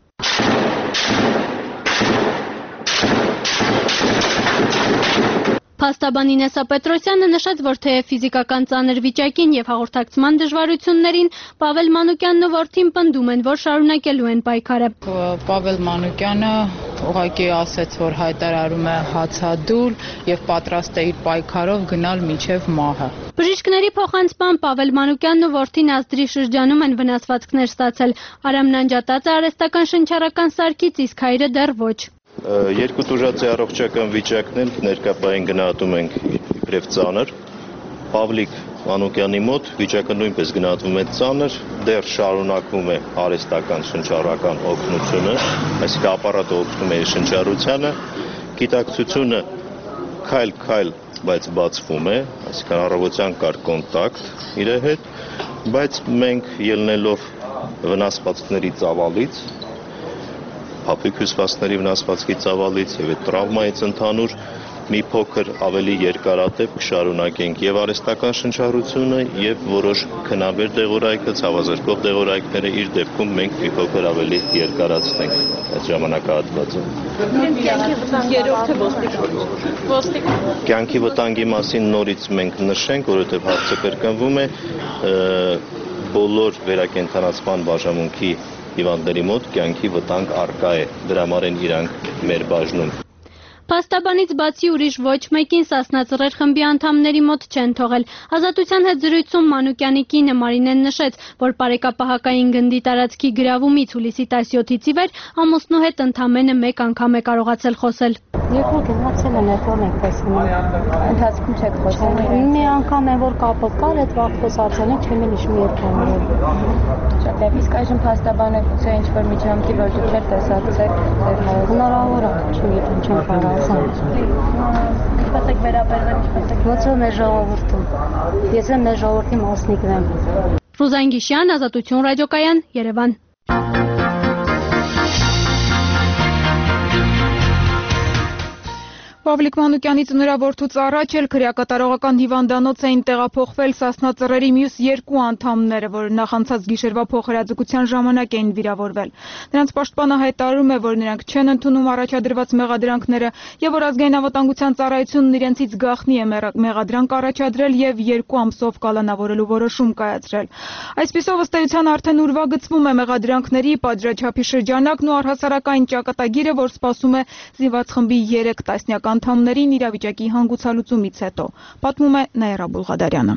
Փաստաբան Ինեսա Պետրոսյանը նշեց, որ թեև ֆիզիկական ծանր վիճակին եւ հաղորդակցման դժվարություններին Պավել Մանուկյանն ու որդին պնդում են, որ շարունակելու են պայքարը։ Պավել Մանուկյանը ուղղակի ասաց, որ հայտարարում է հացադուլ եւ պատրաստ է իր պայքարով գնալ մինչեւ մահը։ Բժիշկների փոխանցմամբ Պավել Մանուկյանն ու որդին ազդրի շրջանում են վնասվածքներ ստացել։ Արամն անջատած է արհեստական շնչառական սարքից, իսկ հայրը դեռ ոչ։ Երկու տուժածի առողջական վիճակն էլ ներկայային գնահատում ենք իբրև ծանր։ Պավլիկ Մանուկյանի մոտ վիճակը նույնպես գնահատվում է ծանր, դեռ շարունակվում է արհեստական շնչառական օգնությունը, այսինքն ապարատը օգնում է շնչառությանը, գիտակցությունը քայլ-քայլ, բայց բացվում է, այսինքն առավոտյան կար կոնտակտ իր հետ, բայց մենք ելնելով վնասվածքների ծավալից, փափուկ հյուսվածքների վնասվածքի ծավալից եւ այդ տրավմայից ընդհանուր մի փոքր ավելի երկարատև կշարունակենք եւ արհեստական շնչառությունը եւ որոշ քնաբեր դեղորայքը, ցավազրկող դեղորայքները իր դեպքում մենք մի փոքր ավելի երկարացնենք այդ ժամանակահատվածը։ Կյանքի վտանգի մասին նորից մենք նշենք, որովհետեւ հարցը կրկնվում է բոլոր վերակենդանացման բաժանմունքի հիվանդների մոտ կյանքի վտանգ առկա է, դրա համար են իրանք մեր բաժնում։ Փաստաբանից բացի ուրիշ ոչ մեկին Սասնա Ծռեր խմբի անդամների մոտ չեն թողել։ Ազատության հետ զրույցում Մանուկյանի կինը Մարինեն նշեց, որ բարեկապահական գնդի տարածքի գրավումից հուլիսի 17-ից ի վեր ամուսնու հետ ընդամենը մեկ անգամ է կարողացել խոսել։ Երկու գնացել են, այդ որ ենք տեսնում։ Ընթացքում չեք խոսել։ Մի անգամ է որ կապը կար, այդ վաղ խոսացել են, չեմ հիշում երբ։ Շատ լավ, իսկ այժմ փաստաբանը գուցե ինչ-որ միջամտի որ դուք եք տեսակցեք ձեր հայրը։ Հնարավոր է, չգիտեմ, չեմ կարող։ Ինչպես եք վերաբերվել, ինչպես եք։ Ոնց է մեր ժողովուրդը։ Ես եմ մեր ժողովրդի մասնիկն եմ։ Ռուզան Գիշյան, Ազատություն ռադիոկայան, Երևան։ Պավլիկ Մանուկյանի ծնորավորթուց առաջ էլ քրեակատարողական հիվանդանոց էին տեղափոխվել Սասնա ծռերի մյուս երկու անդամները, որ նախանցած գիշերվա փոխհրաձգության ժամանակ էին վիրավորվել։ Նրանց պաշտպանը հայտարարում է, որ նրանք չեն ընդունում առաջադրված մեղադրանքները եւ որ ազգային անվտանգության ծառայությունն իրենցից գաղտնի է մեղադրանք առաջադրել եւ 2 ամսով կալանավորելու որոշում կայացրել։ Այսպիսով ըստ էության արդեն ուրվագծվում է մեղադրանքների պատժաչափի շրջանակն ու առհասարակային ճակատագիրը, որ սպասում է զինված խմբի 3 տասնյակ անդամներին իրավիճակի հանգուցալուծումից հետո, պատմում է Նաիրա Բուլղադարյանը։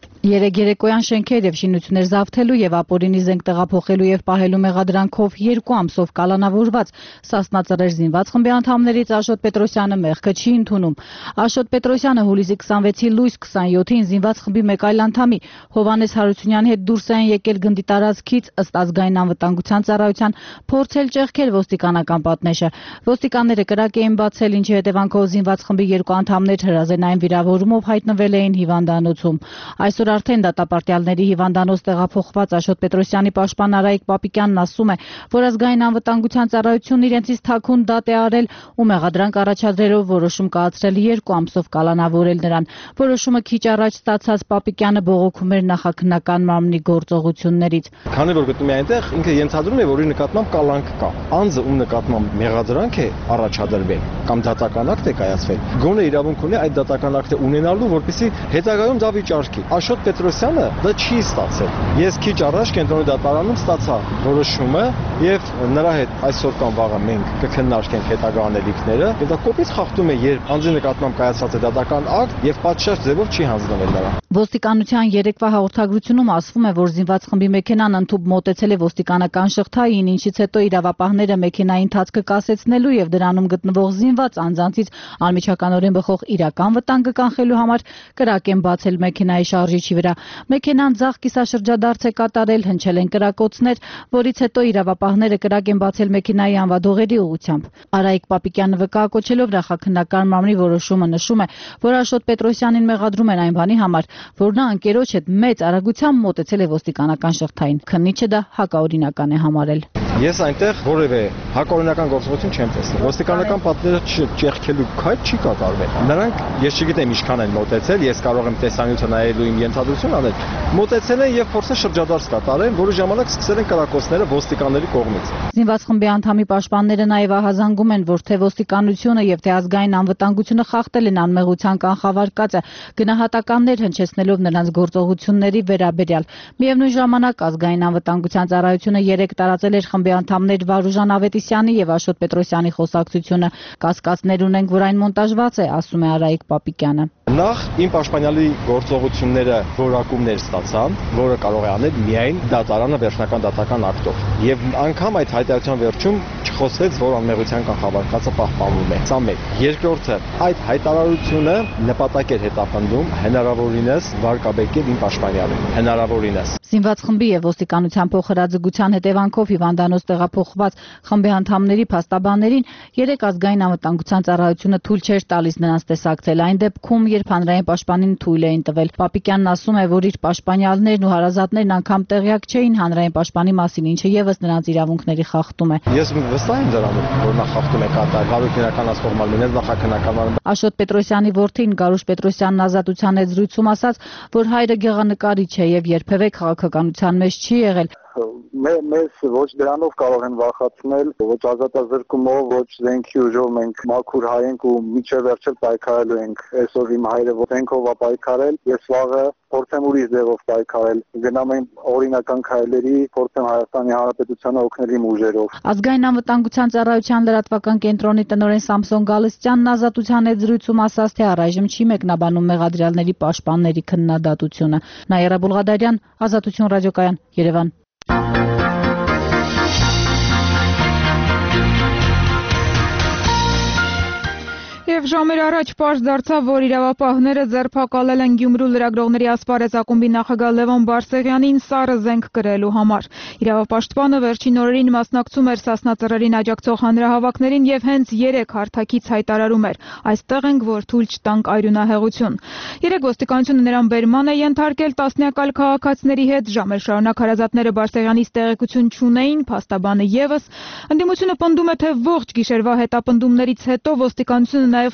Երեկոյան շենքեր եւ շինություններ զավթելու եւ ապօրինի զենք տեղափոխելու եւ պահելու մեղադրանքով 2 ամսով կալանավորված Սասնա ծռեր զինված խմբի անդամներից Աշոտ Պետրոսյանը մեղքը չի ընդունում։ Աշոտ Պետրոսյանը հուլիսի 26-ի լույս 27-ին զինված խմբի մեկ այլ անդամի Հովհաննես Հարությունյանի հետ դուրս են եկել գնդի տարածքից ըստ ազգային անվտանգության ծառայության փորձել ճեղքել ոստիկանական պատնեշը։ Ոստիկանները կրակ էին բացել, ինչի հետևանքով զինված խմբի 2 անդամներ հրազենային վիրավորումով հայտնվել էին հիվանդանոցում։ Այսօր արդեն դատապարտյալների հիվանդանոց տեղափոխված Աշոտ Պետրոսյանի պաշտպան Արայիկ Պապիկյանն ասում է, որ ազգային անվտանգության ծառայությունն իրենցից թաքուն դատ է արել ու մեղադրանք առաջադրելով որոշում կայացրել 2 ամսով կալանավորել նրան։ Որոշումը քիչ առաջ ստացած Պապիկյանը բողոքում էր նախաքննական մարմնի գործողություններից։ Քանի որ գտնում է այնտեղ, ինքը ենթադրում է, որ իր նկատմամբ կալանք կա։ Անձը ում նկատմամբ մեղադրանք է առաջադրվել կամ դատական ակտ է կայացվել, գոնե իրավունք ունի այդ դատական ակտը ունենալու, որպեսզի հետագայում դա վիճարկի։ Աշոտ Պետրոսյանը դա չի ստացել։ Ես քիչ առաջ կենտրոնի դատարանում ստացա որոշումը եւ նրա հետ այսօր կամ վաղը մենք կքննարկենք հետագա անելիքները եւ դա կոպիտ խախտում է, երբ անձի նկատմամբ կայացած է դատական ակտ եւ պատշաճ ձևով չի հանձնվել նրան։ Ոստիկանության երեկվա հաղորդագրությունում ասվում է, որ զինված խմբի մեքենան ընդհուպ մոտեցել է ոստիկանական շղթային, ինչից հետո իրավապահները մեքենայի ընթացքը կասեցնելու եւ դրանում գտնվող զինված անձանցից անմիջականորեն բխող իրական վտանգը կանխելու համար կրակ են բացել մեքենայի շարժիչի վրա։ Մեքենան ձախ կիսաշրջադարձ է կատարել, հնչել են կրակոցներ, որից հետո իրավապահները կրակ են բացել մեքենայի անվադողերի ուղղությամբ։ Արայիկ Պապիկյանը վկայակոչելով նախաքննական մարմնի որոշումը նշում է, որ Աշոտ Պետրոսյանին մեղադրում են այն բանի համար, որ նա ընկերոջ հետ մեծ արագությամբ մոտեցել է ոստիկանական շղթային։ Քննիչը դա հակաօրինական է համարել։ Ես այնտեղ որևէ հակաօրինական գործողություն չեմ տեսել։ Ոստիկանական պատները ճեղքելու քայլ չի կատարվել։ Նրանք, ես չգիտեմ ինչքան են մոտեցել, ես կարող եմ տեսանյութը նայելու իմ ենթադրություն անել, մոտեցել են եւ փորձել շրջադարձ կատարել, որի ժամանակ սկսել են կրակոցները ոստիկանների կողմից։ Զինված խմբի անդամի պաշտպանները նաեւ ահազանգում են, որ թե ոստիկանությունը եւ թե ազգային անվտանգությունը խախտել են անմեղության կանխավարկածը, գնահատականներ հնչեցնելով նրանց գործողությունների վերաբերյալ։ Միևնույն ժամանակ ազգային անվտանգության ծառայությունը 3 տարածել էր խմբի անդամներ Վարուժան Ավետիսյանի եւ Աշոտ Պետրոսյանի խոսակցությունը։ Կասկածներ ունենք, որ այն մոնտաժված է, ասում է Արայիկ Պապիկյանը։ Նախ իմ պաշտպանյալի գործողությունները որակումներ ստացան, որը կարող է անել միայն դատարանը վերջնական դատական ակտով։ Եվ անգամ այդ հայտարարության վերջում չխոսվեց, որ անմեղության կանխավարկածը պահպանվում է։ Սա մեկ։ Երկրորդը, այդ հայտարարությունը նպատակ էր հետապնդում հնարավորինս վարկաբեկել իմ պաշտպանյալին։ Հնարավորինս։ Զինված խմբի եւ ոստիկանության փոխհրաձգության հետևանքով հիվանդանոց տեղափոխված խմբի անդամների փաստաբաններին 3 ազգային անվտանգության ծառայությունը թույլ չէր տալիս նրանց տեսակցել այն դեպքում, երբ հանրային պաշտպանին թույլ էին տվել։ Պապիկյանն ասում է, որ իր պաշտպանյալներն ու հարազատներն անգամ տեղյակ չէին հանրային պաշտպանի մասին, ինչը եւս նրանց իրավունքների խախտում է։ Ես վստահ եմ դրանում, որ նա խախտում է կատարել հարույթ իրականացող մարմիններ նախաքննական։ Աշոտ Պետրոսյանի որդին Գարուշ Պետրոսյանն ազատության հետ զրույցում ասաց, որ հայրը գեղանկարիչ է եւ երբևէ քաղաքականության մեջ չի եղել։ Մեզ ոչ դրանով կարող են վախացնել, ոչ ազատազրկումով, ոչ զենքի ուժով մենք մաքուր հայ ենք ու միջև վերջել պայքարելու ենք։ Այսօր իմ հայրը զենքով է պայքարել, ես վաղը փորձեմ ուրիշ ձևով պայքարել։ Գնամ այն օրինական քայլերի, փորձեմ Հայաստանի Հանրապետությանը օգնել իմ ուժերով։ Ազգային անվտանգության ծառայության լրատվական կենտրոնի տնօրեն Սամսոն Գալստյանն ազատության հետ զրույցում ասաց, թե առայժմ չի մեկնաբանում մեղադրյալների պաշտպանների քննադատությունը։ Նաիրա Բուլղադարյան, Ազատություն ռադիոկայան, Երևան։ Եվ ժամեր առաջ պարզ դարձավ, որ իրավապահները ձերբակալել են Գյումրու լրագրողների ասպարեզ ակումբի նախագահ Լևոն Բարսեղյանին սառը զենք կրելու համար։ Իրավապաշտպանը վերջին օրերին մասնակցում էր Սասնա ծռերին աջակցող հանրահավաքներին եւ հենց 3 հարթակից հայտարարում էր. այստեղ ենք, որ թույլ չտանք այրունահեղություն։ 3 ոստիկանությունը նրան բերման է ենթարկել տասնյակ այլ քաղաքացիների հետ, ժամեր շարունակ հարազատները Բարսեղյանից տեղեկություն չունեին, փաստաբանը եւս։ Ընդդիմությունը պնդում է, թե ողջ գիշերվա հետապնդումներից հետո ոստիկանությունը նաև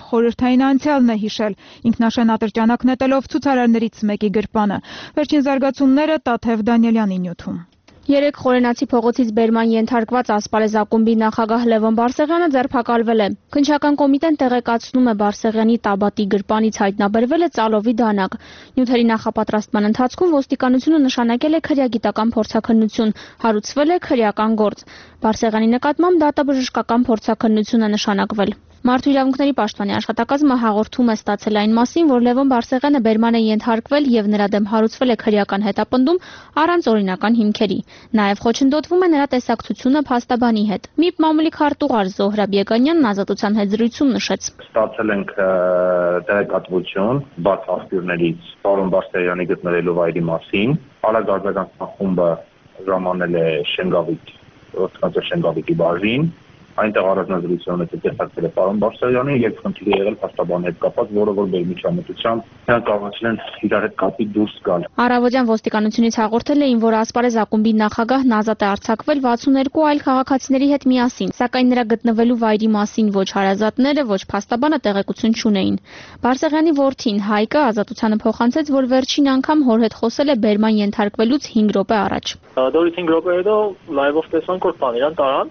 խորհրդային անցյալն է հիշել, ինքնաշեն ատրճանակ նետելով ցուցարարներից մեկի գրպանը։ Վերջին զարգացումները Տաթև Դանիելյանի նյութում։ Երեք Խորենացի փողոցից բերման ենթարկված Ասպարեզ ակումբի նախագահ Լևոն Բարսեղյանը ձերբակալվել է։ Քննչական կոմիտեն տեղեկացնում է Բարսեղյանի Տաբատի գրպանից հայտնաբերվել է ծալովի դանակ։ Նյութերի նախապատրաստման ընթացքում ոստիկանությունը նշանակել է քրեագիտական փորձաքննություն, հարուցվել է քրեական գործ։ Բարսեղյանի նկատմամբ դատաբժշկական փորձաքննություն է նշանակվել։ Մարդու իրավունքների պաշտպանի աշխատակազմը հաղորդում է ստացել այն մասին, որ Լևոն Բարսեղյանը բերման է ենթարկվել եւ նրա դեմ հարուցվել է քրեական հետապնդում առանց օրինական հիմքերի։ Նաեւ խոչընդոտվում է նրա տեսակցությունը փաստաբանի հետ։ ՄԻՊ մամուլի քարտուղար Զոհրաբ Եկանյանն Ազատության հետ զրույցում նշեց. Ստացել ենք տեղեկատվություն բաց աղբյուրներից պարոն Բարսեղյանի գտնվելու վայրի մասին։ Արագ արձագանքման խումբը ժամանել է Շենգավիթի բաժին։ Այնտեղ առանձնազրույցը տեղարկվել է պարոն Բարսեղյանին եւ խնդիր է եղել փաստաբանի հետ կապված, որը որ միջամտությամբ նրանք կարողացել են իրար հետ կապի դուրս գալ։ Առավոտյան ոստիկանությունից հաղորդել էին, որ Ասպարեզ ակումբի նախագահն ազատ է արձակվել 62 այլ քաղաքացիների հետ միասին, սակայն նրա գտնվելու վայրի մասին ոչ հարազատները, ոչ փաստաբանը տեղեկություն չունեին։ Բարսեղյանի որդին Հայկը Ազատությանը փոխանցեց, որ վերջին անգամ հոր հետ խոսել է բերման ենթարկվելուց 5 րոպե առաջ։ Դորից 5 րոպե հետո լայվով տեսանք, որ բան իրան տարան։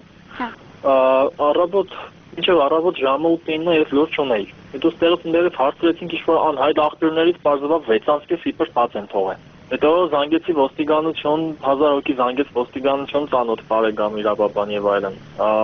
Առավոտ ժամը 8-9-ը ես լուր չունեի։ Հետո ստեղից ընդերից հարցրեցինք ինչ-որ անհայտ աղբյուրներից պարզվավ 6 իբր բաց են թողել։ Հետո զանգեցի ոստիկանություն, 1000 հոգի զանգեց ոստիկանություն, ծանոթ բարեկամ իրավաբան եւ այլն։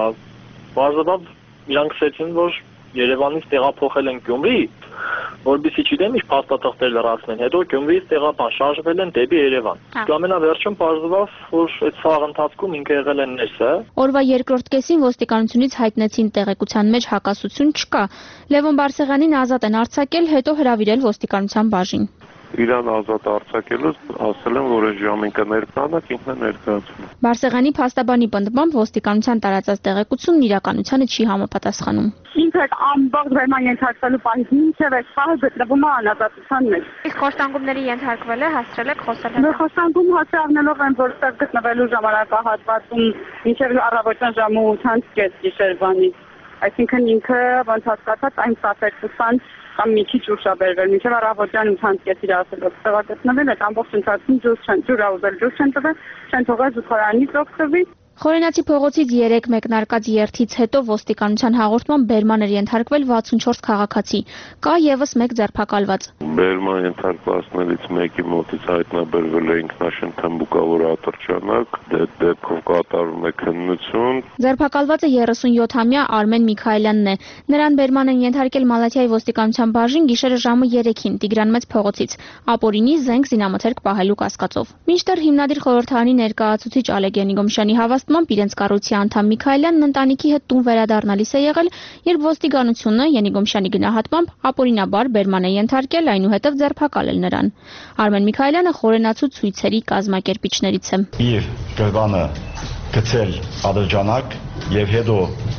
Պարզվավ իրանք ասեցին, որ Երևանից տեղափոխել են Գյումրի, որբիսի չգիտեմ ինչ փաստաթղթեր լրացնեն, հետո Գյումրիից տեղափոխ շարժվել են դեպի Երևան։ Իսկ ամենավերջում պարզվավ, որ այդ սաղ ընթացքում ինքը եղել են ներսը։ Օրվա երկրորդ կեսին ոստիկանությունից հայտնեցին տեղեկության մեջ հակասություն չկա։ Լևոն Բարսեղյանին ազատ են արձակել, հետո հրավիրել ոստիկանության բաժին։ Իրան ազատ արձակելուց ասել եմ, որ այս ժամին կներկայանաք, ինքն է ներկայացնում։ Բարսեղյանի փաստաբանի պնդմամբ ոստիկանության տարածած տեղեկությունն իրականությանը չի համապատասխանում։ Ինքը ամբողջ բերման ենթարկվելու պահից մինչև այս պահը գտնվում է անազատության մեջ։ Իսկ խոշտանգումների ենթարկվել է, հասցրել եք խոսել հետ։ Խոշտանգում հասցրել առնելով են, որ ստեղ գտնվելու ժամանակահատվածում մինչև առավոտյան ժամը 8:30 գիշերվանից։ Այսինքն ինքը ոնց հասկացած այն սատերկության կամ մի քիչ ուշ է բերվել, մինչև առավոտյան 8:30 իր ասելով տեղա գտնվել այդ ամբողջ ընթացքում ջուր ուզել ջուր չեն տվել, չեն թողել զուգարանից օգտվի։ Խորենացի փողոցից 3 մեկնարկած երթից հետո ոստիկանության հաղորդման բերման էր ենթարկվել 64 քաղաքացի։ Կա եւս մեկ ձերբակալված։ Բերման ենթարկվածներից մեկի մոտից հայտնաբերվել է ինքնաշեն թմբուկավոր ատրճանակ, դեպքով կատարում է քննություն։ Ձերբակալվածը 37-ամյա Արմեն Միքայելյանն է։ Նրան բերման են ենթարկել Մալաթիայի ոստիկանության բաժին գիշերը ժամը 3-ին Տիգրան Մեծ փողոցից, ապօրինի զենք զինամթերք պահելու կասկածով։ Մինչդեռ հիմնադիր խորհրդարանի ներկայացուցիչ Ալեկ Ենիգոմշյանի հավաստմամբ իրենց կառույցի անդամ Միքայելյանն ընտանիքի հետ տուն վերադառնալիս է եղել, երբ ոստիկանությունը Ենիգոմշյանի գնահատմամբ ապօրինաբար բերման է ենթարկել, այնուհետև ձերբակալել նրան։ Արմեն Միքայելյանը խորենացու ցույցերի կազմակերպիչներից է։ Իր գրպանը գցել ադրջանակ եւ հետո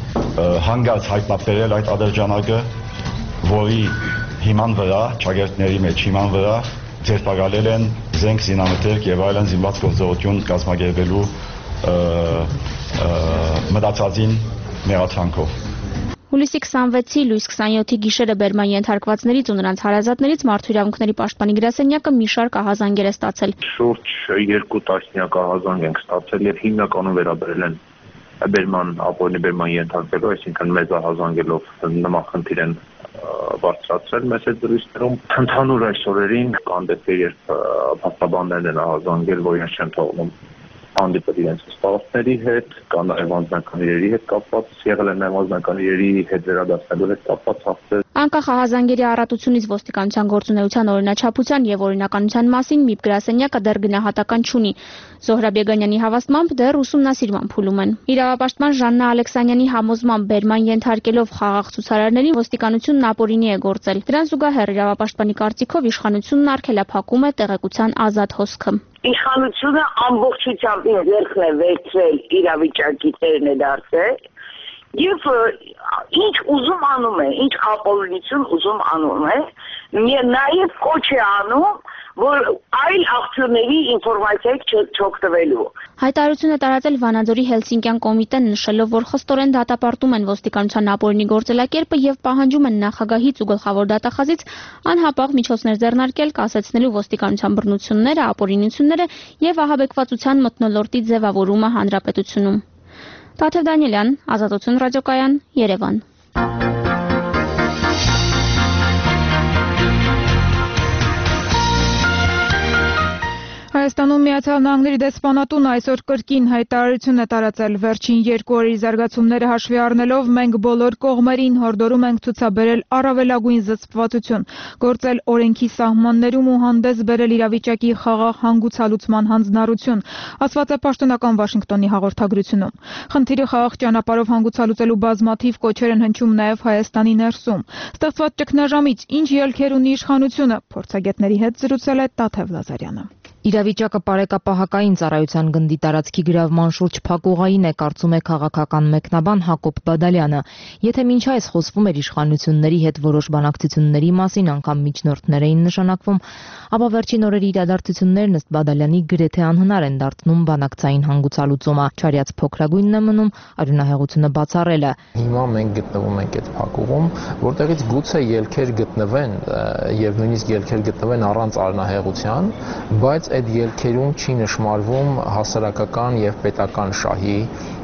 հանգած հայտնաբերել այդ ադրջանակը, որի հիման վրա, ճագերտների մեջ հիման վրա ձերբակալել են զենք զինամթերք եւ այլն զինված գործողություն կազմակերպելու մտածածին մեղադրանքով։ Հուլիսի 26-ի լույս 27-ի գիշերը բերման ենթարկվածներից ու նրանց հարազատներից Մարդու իրավունքների պաշտպանի գրասենյակը մի շարք ահազանգեր է ստացել։ Շուրջ 2 տասնյակ ահազանգ ենք ստացել եւ հիմնականում վերաբերել են ապօրինի բերման ենթարկվելու, այսինքն մեծ ահազանգելով նման խնդիր են բարձրացրել մեծ դրույթներում։ Ընդհանուր այս օրերին կան դեպքեր, երբ փաստաբաններն են ահազանգել, որ իրենց չեն թողնում հանդիպել իրենց ստավների հետ, կան նաև անձնական իրերի հետ կապված, եղել են նաև անձնական իրերի հետ վերադարձնելու հետ կապված հարցեր։ Անկախ ահազանգերի առատությունից ոստիկանության գործունեության օրինաչափության եւ օրինականության մասին ՄԻՊ գրասենյակը դեռ գնահատական չունի։ Զոհրաբ Եգանյանի հավաստմամբ դեռ ուսումնասիրման փուլում են։ Իրավապաշտպան Ժաննա Ալեքսանյանի համոզմամբ բերման ենթարկելով խաղաղ ցուցարարներին ոստիկանությունն ապօրինի է գործել։ Դրան զուգահեռ իրավապաշտպանի կարծիքով իշխանությունն արգելափակում է տեղեկության ազատ հոսքը։ Իշխանությունը ամբողջությամբ ձեռքն է վերցրել իրավիճակի տերն է դարձել եւ ինչ ուզում անում է, ինչ ապօրինություն ուզում անում է, նաեւ կոչ է անում որ այլ աղբյուրների ինֆորմացիայից չօգտվելու։ Հայտարարություն է տարածել Վանաձորի Հելսինկյան կոմիտեն, նշելով, որ խստորեն դատապարտում են ոստիկանության ապօրինի գործելակերպը եւ պահանջում են նախագահից ու գլխավոր դատախազից անհապաղ միջոցներ ձեռնարկել կասեցնելու ոստիկանության բռնությունները, ապօրինությունները եւ ահաբեկվածության մթնոլորտի ձևավորումը հանրապետությունում։ Տաթև Դանիելյան, Ազատություն ռադիոկայան, Երևան։ Հայաստանում Միացյալ Նահանգների դեսպանատունը այսօր կրկին հայտարարություն է տարածել վերջին 2 օրի զարգացումները հաշվի առնելով մենք բոլոր կողմերին հորդորում ենք ցուցաբերել առավելագույն զսպվածություն, գործել օրենքի սահմաններում ու հանդես բերել իրավիճակի խաղաղ հանգուցալուծման հանձնառություն, ասված է պաշտոնական Վաշինգտոնի հաղորդագրությունում։ Խնդիրը խաղաղ ճանապարհով հանգուցալուծելու բազմաթիվ կոչեր են հնչում նաև Հայաստանի ներսում։ Ստեղծված ճգնաժամից ինչ ելքեր ունի իշխանությունը, փորձագետների հետ զրուցել է Տաթև Լազարյանը։ Իրավիճակը պարեկապահակային ծառայության գնդի տարածքի գրավման շուրջ փակուղային է, կարծում է քաղաքական մեկնաբան Հակոբ Բադալյանը։ Եթե մինչ այս խոսվում էր իշխանությունների հետ որոշ բանակցությունների մասին, անգամ միջնորդներ էին նշանակվում, ապա վերջին օրերի իրադարձություններն ըստ Բադալյանի գրեթե անհնար են դարձնում բանակցային հանգուցալուծումը։ Չարյաց փոքրագույնն է մնում արյունահեղությունը բացառելը։ Հիմա մենք գտնվում ենք այդ փակուղում, որտեղից գուցե ելքեր գտնվեն եւ նույնիսկ ելքեր գտնվեն առանց արյունահեղության, բայց այդ ելքերում չի նշмарվում հասարակական եւ պետական շահի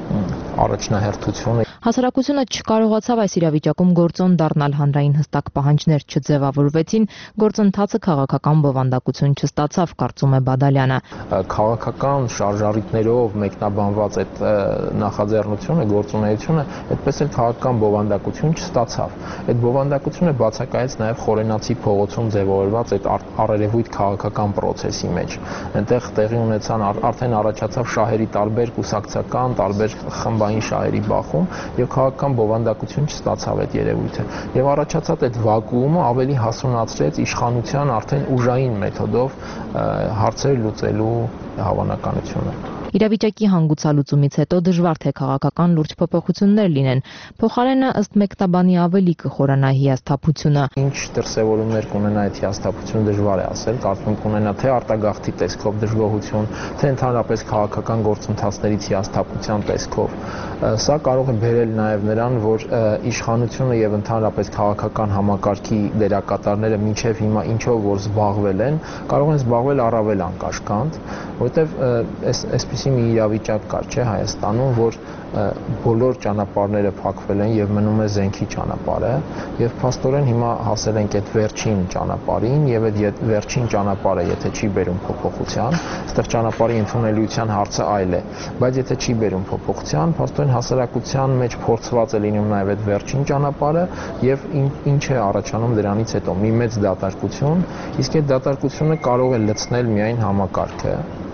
առաջնահերթությունը։ Հասարակությունը չկարողացավ այս իրավիճակում գործոն դառնալ, հանրային հստակ պահանջներ չձևավորվեցին, գործընթացը քաղաքական բովանդակություն չստացավ, կարծում է Բադալյանը։ Քաղաքական շարժառիթներով մեկնաբանված այդ նախաձեռնությունը, գործունեությունը այդպես էլ քաղաքական բովանդակություն չստացավ։ Այդ բովանդակությունը բացակայեց նաև խորենացի փողոցում ձևավորված այդ առերևույթ քաղաքական process-ի մեջ։ Այնտեղ տեղի ունեցան արդեն առաջացավ շահերի տարբեր կուսակցական, տարբեր խմբային շահերի բախում եւ քաղաքական բովանդակություն չստացավ այդ երևույթը եւ առաջացած այդ վակուումը ավելի հասունացրեց իշխանության արդեն ուժային մեթոդով հարցեր լուծելու հավանականությունը։ Իրավիճակի հանգուցալուծումից հետո դժվար թե քաղաքական լուրջ փոփոխություններ լինեն։ Փոխարենը ըստ մեկնաբանի ավելի կխորանա հիասթափությունը։ Ինչ դրսևորումներ կունենա այդ հիասթափությունը դժվար է ասել, կարծում կունենա թե արտագաղթի տեսքով դժգոհություն, թե ընդհանրապես քաղաքական գործընթացներից հիասթափության տեսքով։ Սա կարող է բերել նաև նրան, որ իշխանությունը եւ ընդհանրապես քաղաքական համակարգի դերակատարները մինչեւ հիմա ինչով որ զբաղվել են, կարող են զբաղվել առավել անկաշկանդ, որովհետեւ այսպիսի մի իրավիճակ կար, չէ, Հայաստանում, որ բոլոր ճանապարհները փակվել են եւ մնում է զենքի ճանապարհը եւ փաստորեն հիմա հասել ենք այդ վերջին ճանապարհին եւ այդ վերջին ճանապարհը եթե չի բերում փոփոխության, այստեղ ճանապարհի ընդունելիության հարցը այլ է, բայց եթե չի բերում փոփոխության, փաստորեն հասարակության մեջ փորձված է լինում նաեւ այդ վերջին ճանապարհը եւ ինչ է առաջանում դրանից հետո մի մեծ դատարկություն, իսկ այդ դատարկությունը կարող է լցնել միայն համակարգը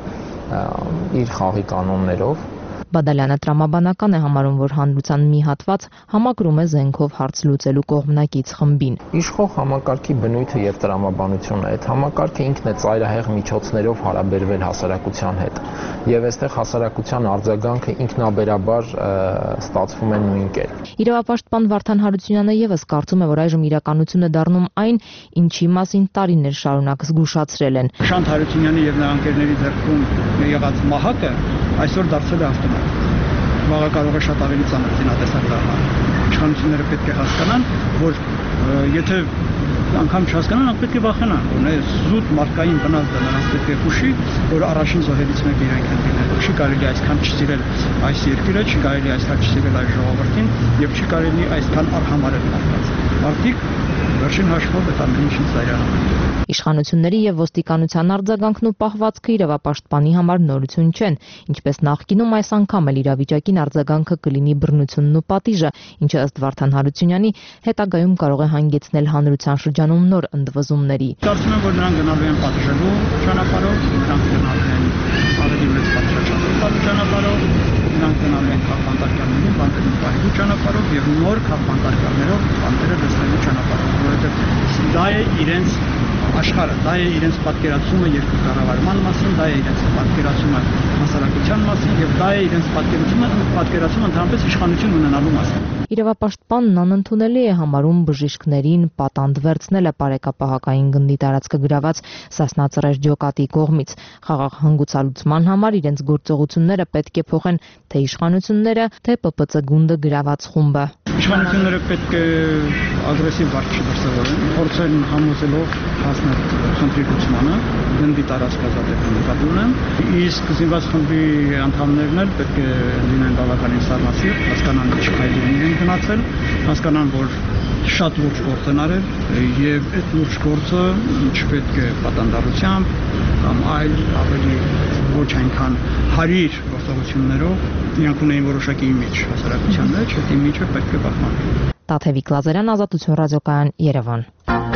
իր խաղի կանոններով։ Բադալյանը տրամաբանական է համարում, որ հանրության մի հատված համակրում է զենքով հարց լուծելու կողմնակից խմբին։ Իշխող համակարգի բնույթը եւ տրամաբանությունը, այդ համակարգը ինքն է ծայրահեղ միջոցներով հարաբերվել հասարակության հետ։ Եվ այստեղ հասարակության արձագանքը ինքնաբերաբար ստացվում է նույն կերպ։ Իրավապաշտպան Վարդան Հարությունյանը եւս կարծում է, որ այժմ իրականությունը դառնում այն, ինչի մասին տարիներ շարունակ զգուշացրել են։ Շանթ Հարությունյանի եւ նրա ընկերների ձեռքում եղած մահակը այսօր դարձել է ավտոմատ։ Վաղը կարող է շատ ավելի ծանր զինատեսակ դառնալ։ Իշխանությունները պետք է հասկանան, որ եթե անգամ չհասկանան, պետք է վախենան, որ զուտ մարդկային բնազդը նրանց պետք է հուշի, որ առաջին զոհերից մեկը իրենք են լինել։ Չի կարելի այսքան չսիրել այս երկիրը, չի կարելի այսքան չսիրել այս ժողովրդին եւ չի կարելի այսքան արհամարել մարդկանց։ Մարդիկ վերջին հաշվով այդ ամեն ինչին ծայրահանում են։ Իշխանությունների եւ ոստիկանության արձագանքն ու պահվածքը իրավապաշտպանի համար նորություն չեն, ինչպես նախկինում այս անգամ էլ իրավիճակին արձագանքը կլինի բռնությունն ու պատիժը, ինչը ըստ Վարդան Հարությունյանի հետագայում կարող է հանգեցնել հանրության շրջանում նոր ընդվզումների։ Կարծում եմ, որ նրանք գնալու են պատժելու ճանապարհով, նրանք գնալու են ավելի մեծ պատժաճանապարհով ճանապարհով, նրանք գնալու են քաղաքապետարանի բանկային պահելու ճանապարհով եւ նոր քաղաքապետարներով բանկերը դեսնելու ճանապարհով, որովհետեւ դա է իրենց աշխարհը, դա է իրենց պատկերացումը երկրի կառավարման մասին, դա է իրենց պատկերացումը հասարակության մասին եւ դա է իրենց պատկերացումը ընդհանրապես իշխանություն ունենալու մասին։ Իրավապաշտպանն անընդունելի է համարում բժիշկներին պատանդ վերցնելը պարեկապահակային գնդի տարածքը գրաված Սասնա Ծռեր ջոկատի կողմից։ Խաղաղ հանգուցալուծման համար իրենց գործողությունները պետք է փոխեն թե իշխանությունները, թե ՊՊՑ գունդը գրաված խումբը։ Իշխանությունները պետք է ագրեսիվ վարք չդրսևորեն, փորձեն համոզելով հասնել խնդրի լուծմանը, գնդի տարածքը ազատելու նկատմամբ, իսկ զինված խմբի անդամներն էլ պետք է լինեն բավականին սառնասիրտ, հասկանան ինչ քայլերի են գնացել, հասկանան, որ շատ լուրջ գործ են արել եւ այդ լուրջ գործը չպետք է պատանդառությամբ կամ այլ ավելի ոչ այնքան հարիր գործողություններով իրանք ունեին որոշակի իմիջ հասարակության մեջ, այդ իմիջը պետք է պահպանվի։ Տաթևիկ Լազարյան, Ազատություն ռադիոկայան, Երևան։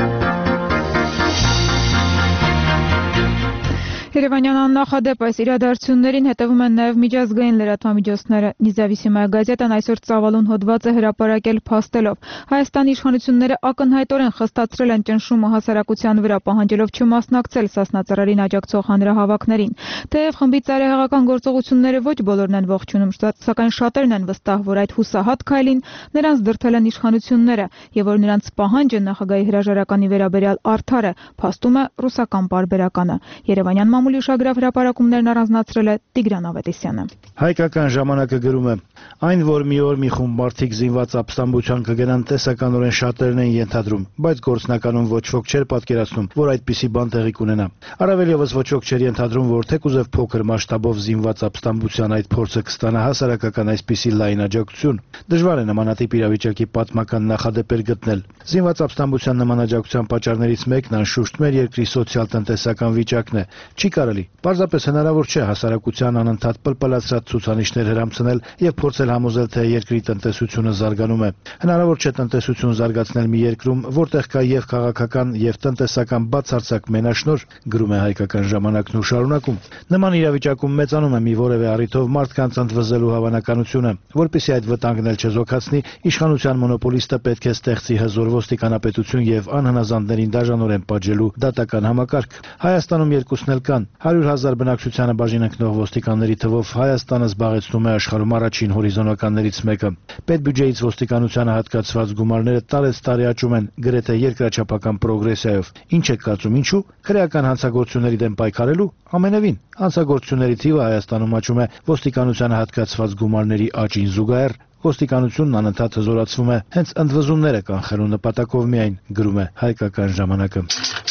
Երևանյան աննախադեպ այս իրադարձություններին հետևում են նաև միջազգային լրատվամիջոցները։ Նեզավիսիմայա գազետան այսօր ծավալուն հոդված է հրապարակել փաստելով. Հայաստանի իշխանությունները ակնհայտորեն խստացրել են ճնշումը հասարակության վրա, պահանջելով չմասնակցել Սասնա Ծռերին աջակցող հանրահավաքներին։ Թեև խմբի ծայրահեղական գործողությունները ոչ բոլորն են ողջունում, սակայն շատերն են վստահ, որ այդ հուսահատ քայլին նրանց դրդել են իշխանությունները եւ որ նրանց պահանջը նախագահի հրաժարականի վերաբերյալ արդար է, փաստում է ռուսական պարբերականը։ Երևանյան մամուլի ուշագրավ հրապարակումներն առանձնացրել է Տիգրան Ավետիսյանը։ Հայկական ժամանակը գրում է. այն, որ մի օր մի խումբ մարդիկ զինված ապստամբության կգնան, տեսականորեն շատերն են ենթադրում, բայց գործնականում ոչ ոք չէր պատկերացնում, որ այդպիսի բան տեղի կունենա։ Առավել ևս ոչ ոք չէր ենթադրում, որ թեկուզև փոքր մասշտաբով զինված ապստամբության այդ փորձը կստանա հասարակական այսպիսի լայն աջակցություն։ Դժվար է նմանատիպ իրավիճակի պատմական նախադեպեր գտնել։ Զինված ապստամբության նման աջակցության պատճառներից մեկն անշուշտ մեր երկրի սոցիալ-տնտեսական վիճակն է։ Չի կարելի, պարզապես հնարավոր չէ հասարակության անընդհատ պլպլացրած ցուցանիշներ հրամցնել եւ փորձել համոզել, թե երկրի տնտեսությունը զարգանում է։ Հնարավոր չէ տնտեսություն զարգացնել մի երկրում, որտեղ կա եւ քաղաքական եւ տնտեսական բացարձակ մենաշնորհ, գրում է Հայկական ժամանակն ու շարունակում։ Նման իրավիճակում մեծանում է մի որևէ առիթով մարդկանց ընդվզելու հավանականությունը, որպեսզի այդ վտանգն էլ չզոքացնի, իշխանության մոնոպոլիստը պետք է ստեղծի հզոր ոստիկանապետություն եւ անհնազանդներին դաժանորեն պատժելու դատական համակարգ։ Հայաստանում երկուսն էլ կան։ 100,000 բնակչությանը բաժին ընկնող ոստիկանների թվով Հայաստանը զբաղեցնում է աշխարհում առաջին հորիզոնականներից մեկը։ Պետբյուջեից ոստիկանությանը հատկացված գումարները տարեցտարի աճում են, գրեթե երկրաչափական պրոգրեսիայով։ Ինչ եք կարծում, ինչու՞։ Քրեական հանցագործությունների դեմ պայքարելու ամենևին։ Հանցագործությունների թիվը Հայաստանում աճում է ոստիկանությանը հատկացված գումարների աճին զուգահեռ։ Ոստիկանությունն անընդհատ հզորացվում է հենց ընդվզումները կանխելու նպատակով միայն, գրում է Հայկական ժամանակը։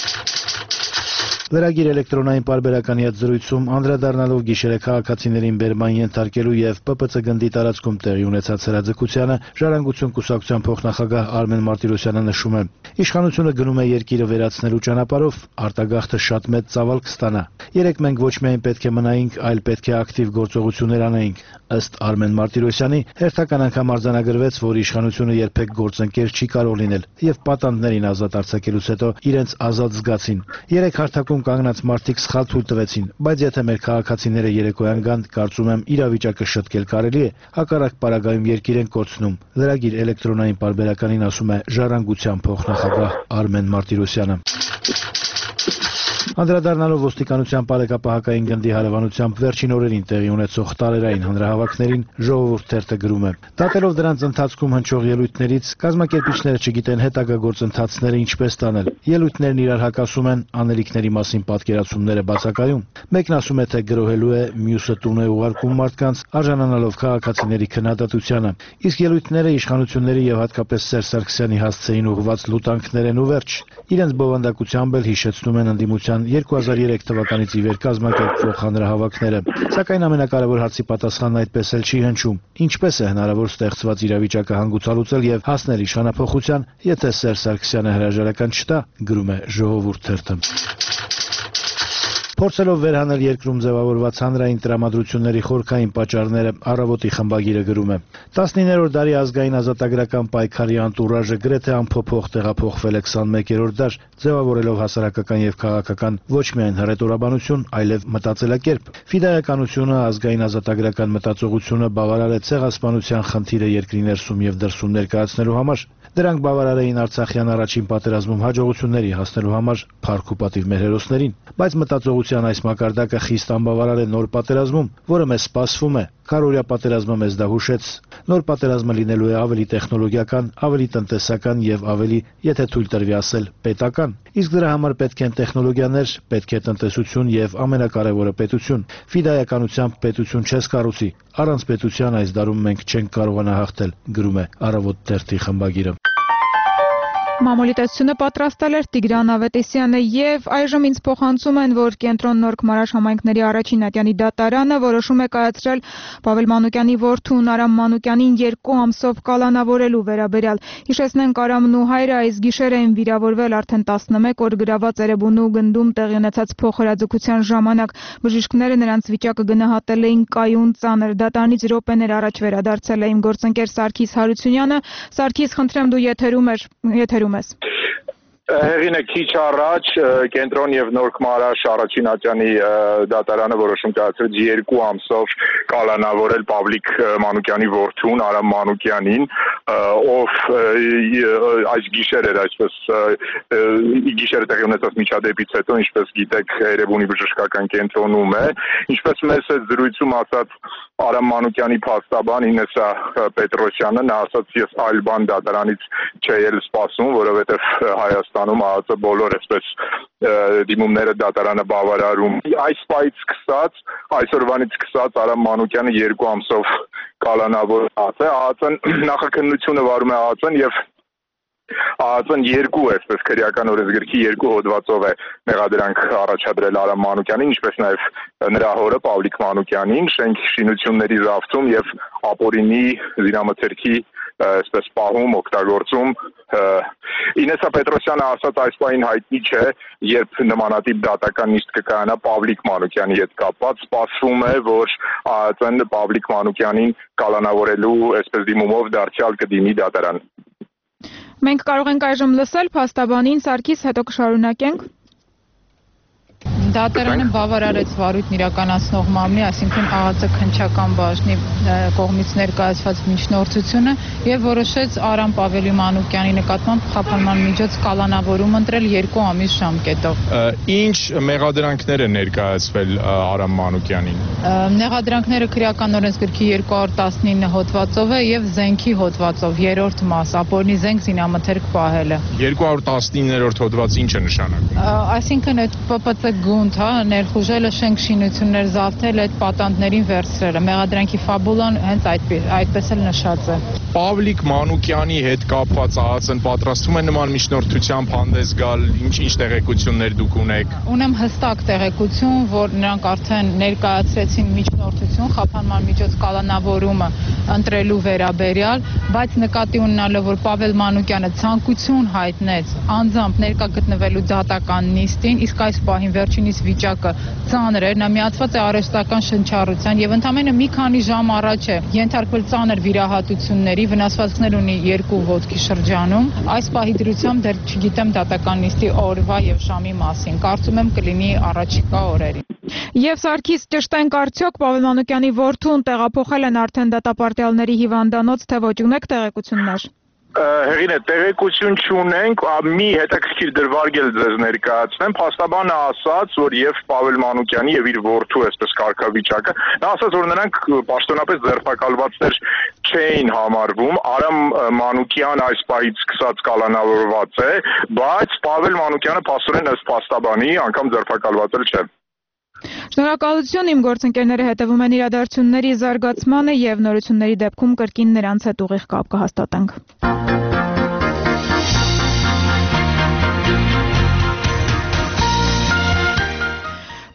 Լրագիր էլեկտրոնային պարբերականի հետ զրույցում անդրադառնալով գիշերը քաղաքացիներին բերման ենթարկելու եւ ՊՊՑ գնդի տարածքում տեղի ունեցած հրաձգությանը, Ժառանգություն կուսակցության փոխնախագահ Արմեն Մարտիրոսյանը նշում է. իշխանությունը գնում է երկիրը վերացնելու ճանապարհով, արտագաղթը շատ մեծ ծավալ կստանա։ Երեք մենք ոչ միայն պետք է մնայինք, այլ պետք է ակտիվ գործողություններ անեինք։ Ըստ Արմեն Մարտիրոսյանի, հերթական անգամ արձանագրվեց, որ իշխանությունը երբեք գործընկեր չի կարող լինել եւ պատանդներին ազատ արձակելուց հետո իրենց ազատ զգացին։ Երեք հարթակում կանգնած մարդիկ սխալ թույլ տվեցին, բայց եթե մեր քաղաքացիները երեկոյան գան, կարծում եմ իրավիճակը շտկել կարելի է, հակառակ պարագայում երկիր են կորցնում։ Լրագիր էլեկտրոնային պարբերականին ասում է Ժառանգության փոխնախագահ Արմեն Մարտիրոսյանը։ Անդրադառնալով ոստիկանության պարեկապահակային գնդի հարևանությամբ վերջին օրերին տեղի ունեցող տարերային հանրահավաքներին, Ժողովուրդ թերթը գրում է. դատելով դրանց ընթացքում հնչող ելույթներից, կազմակերպիչները չգիտեն հետագա գործընթացները ինչպես տանել։ Ելույթներն իրար հակասում են, անելիքների մասին պատկերացումները բացակայում։ Մեկն ասում է, թե գրոհելու է, մյուսը տուն է ուղարկում մարդկանց, արժանանալով քաղաքացիների քննադատությանը։ Իսկ ելույթները իշխանությունների եւ հատկապես Սերժ Սարգսյանի հասցեին ուղղված լուտանքներ են ու վերջ։ Իրենց բովանդակությամբ էլ հիշեցնում են ընդդիմության 2003 թվականից ի վեր կազմակերպվող հանրահավաքները, սակայն ամենակարևոր հարցի պատասխանն այդպես էլ չի հնչում։ Ինչպես է հնարավոր ստեղծված իրավիճակը հանգուցալուծել եւ հասնել իշխանափոխության, եթե Սերժ Սարգսյանը հրաժարական չտա, գրում է Ժողովուրդ թերթը։ Փորձելով վերհանել երկրում ձևավորված հանրային տրամադրությունների խորքային պատճառները, Առավոտի խմբագիրը գրում է. 19-րդ դարի ազգային ազատագրական պայքարի անտուրաժը գրեթե անփոփոխ տեղափոխվել է 21-րդ դար, ձևավորելով հասարակական եւ քաղաքական ոչ միայն հռետորաբանություն, այլև մտածելակերպ։ Ֆիդայականությունը, ազգային ազատագրական մտածողությունը բավարար է ցեղասպանության խնդիրը երկրի ներսում եւ դրսում ներկայացնելու համար։ Դրանք բավարար էին Արցախյան առաջին պատերազմում հաջողությունների հասնելու համար, փառք ու պատիվ մեր հերոսներին, բայց մտածողության այս մակարդակը խիստ անբավարար է նոր պատերազմում, որը մեզ սպասվում է։ Քարորյա պատերազմը մեզ դա հուշեց։ Նոր պատերազմը լինելու է ավելի տեխնոլոգիական, ավելի տնտեսական եւ ավելի, եթե թույլ տրվի ասել, պետական։ Իսկ դրա համար պետք են տեխնոլոգիաներ, պետք է տնտեսություն եւ ամենակարևորը պետություն։ Ֆիդայականությամբ պետություն չես կառուցի։ Առանց պետության այս դարում մենք չենք կարողանա հաղթել, գրում է Առավոտ թերթի խմբագիրը։ Մամուլի տեսությունը պատրաստել էր Տիգրան Ավետիսյանը եւ այժմ ինձ փոխանցում են, որ Կենտրոն Նոր Քմարաշ համայնքների առաջին ատյանի դատարանը որոշում է կայացրել Պավել Մանուկյանի որդուն Արամ Մանուկյանին 2 ամսով կալանավորելու վերաբերյալ։ Հիշեցնենք, Արամն ու հայրը այս գիշեր էին վիրավորվել արդեն 11 օր գրաված Էրեբունու գնդում տեղի ունեցած փոխհրաձգության ժամանակ։ Բժիշկները նրանց վիճակը գնահատել էին կայուն ծանր։ Դատարանից րոպեներ առաջ վերադարձել է իմ գործընկեր Սարգիս Հարությունյանը։ Սարգիս, խնդրեմ, դու եթերում ես։ Հեղինը քիչ առաջ Կենտրոն եւ Նոր Քմարաշ առաջին ատյանի դատարանը որոշում կայացրեց 2 ամսով կալանավորել Պավլիկ Մանուկյանի որդուն Արամ Մանուկյանին, ով այս գիշեր էր, այսպես գիշերը տեղի ունեցած միջադեպից հետո, ինչպես գիտեք, Էրեբունի բժշկական կենտրոնում է, ինչպես մեզ այդ զրույցում ասաց Արամ Մանուկյանի փաստաբան Ինեսա Պետրոսյանը, նա ասաց, ես այլ բան դատարանից չէի սպասում, որովհետեւ Հայաստանում ԱԱԾ բոլոր այսպես դիմումները դատարանը բավարարում։ Այս պայից սկսած, այսօրվանից սկսած Արամ Մանուկյանը 2 ամսով կալանավորված է։ ԱԱԾ-ն նախաքննությունը վարում է ԱԱԾ-ն եւ ԱԱԾ-ն 2 այսպես քրեական օրենսգրքի 2 հոդվածով է մեղադրանք առաջադրել Արամ Մանուկյանին, ինչպես նաև նրա հորը Պավլիկ Մանուկյանին, շենք շինությունների զավթում եւ ապօրինի զինամթերքի այսպես պահում, օգտագործում։ Ինեսա Պետրոսյանը ասաց այս պահին հայտնի չէ, երբ նմանատիպ դատական նիստ կկայանա Պավլիկ Մանուկյանի հետ կապված, սպասվում է, որ ԱԱԾ-ն Պավլիկ Մանուկյանին կալանավորելու այսպես դիմումով դարձյալ կդիմի դատարան։ Մենք կարող ենք այժմ լսել փաստաբանին, Սարգիս, հետո կշարունակենք։ Դատարանը բավարարեց վարույթն իրականացնող մամլի, այսինքն ԱԱԾ քննչական բաժնի կողմից ներկայացված միջնորդությունը եւ որոշեց Արամ Պավելի Մանուկյանի նկատմամբ խափանման միջոց կալանավորում ընտրել 2 ամիս ժամկետով։ Ինչ մեղադրանքներ են ներկայացվել Արամ Մանուկյանին։ Մեղադրանքները քրեական օրենսգրքի 219 հոդվածով է եւ զենքի հոդվածով 3-րդ մաս, ապօրինի զենք զինամթերք պահելը։ 219-րդ հոդված ինչ է նշանակում։ Այսինքն այդ ՊՊՑ գունդ, ներխուժելը, շենք շինություններ զավթել, այդ պատանդներին վերցրելը։ Մեղադրանքի ֆաբուլան հենց այդպես էլ նշած է։ Պավլիկ Մանուկյանի հետ կապված ԱԱԾ-ն պատրաստվում է նման միջնորդությամբ հանդես գալ, ինչ տեղեկություններ դուք ունեք։ Ունեմ հստակ տեղեկություն, որ նրանք արդեն ներկայացրեցին միջնորդություն խափանման միջոց կալանավորումը ընտրելու վերաբերյալ, բայց նկատի ունենալով, որ Պավել Մանուկյանը ցանկություն հայտնեց անձամբ ներկա գտնվելու դատական նիստին, իսկ այս պահին վերջինիս վիճակը ծանր էր, նա միացված է արհեստական շնչառության եւ ընդամենը մի քանի ժամ առաջ է ենթարկվել ծանր վիրահատությունների, վնասվածքներ ունի 2 ոտքի շրջանում։ Այս պահի դրությամբ դեռ չգիտեմ դատական նիստի օրվա եւ ժամի մասին, կարծում եմ կլինի առաջիկա օրերին։ Եվ Սարգիս, ճշտենք արդյոք Պավել Մանուկյանի որդուն տեղափոխել են արդեն դատապարտյալների հիվանդանոց, թե ոչ, ունեք տեղեկություններ։ Հեղինե, տեղեկություն չունենք, մի հետաքրքիր դրվագել ձեզ ներկայացնեմ, փաստաբանը ասաց, որ եւ Պավել Մանուկյանի եւ իր որդու այսպես կարգավիճակը, նա ասաց, որ նրանք պաշտոնապես ձերբակալվածներ չէին համարվում, Արամ Մանուկյան այս պահից սկսած կալանավորված է, բայց Պավել Մանուկյանը փաստորեն ըստ փաստաբանի անգամ ձերբակալվածել չէ։ Շնորհակալություն, իմ գործընկերները հետևում են իրադարձությունների զարգացմանը եւ նորությունների դեպքում կրկին նրանց հետ ուղիղ կապ կհաստատենք։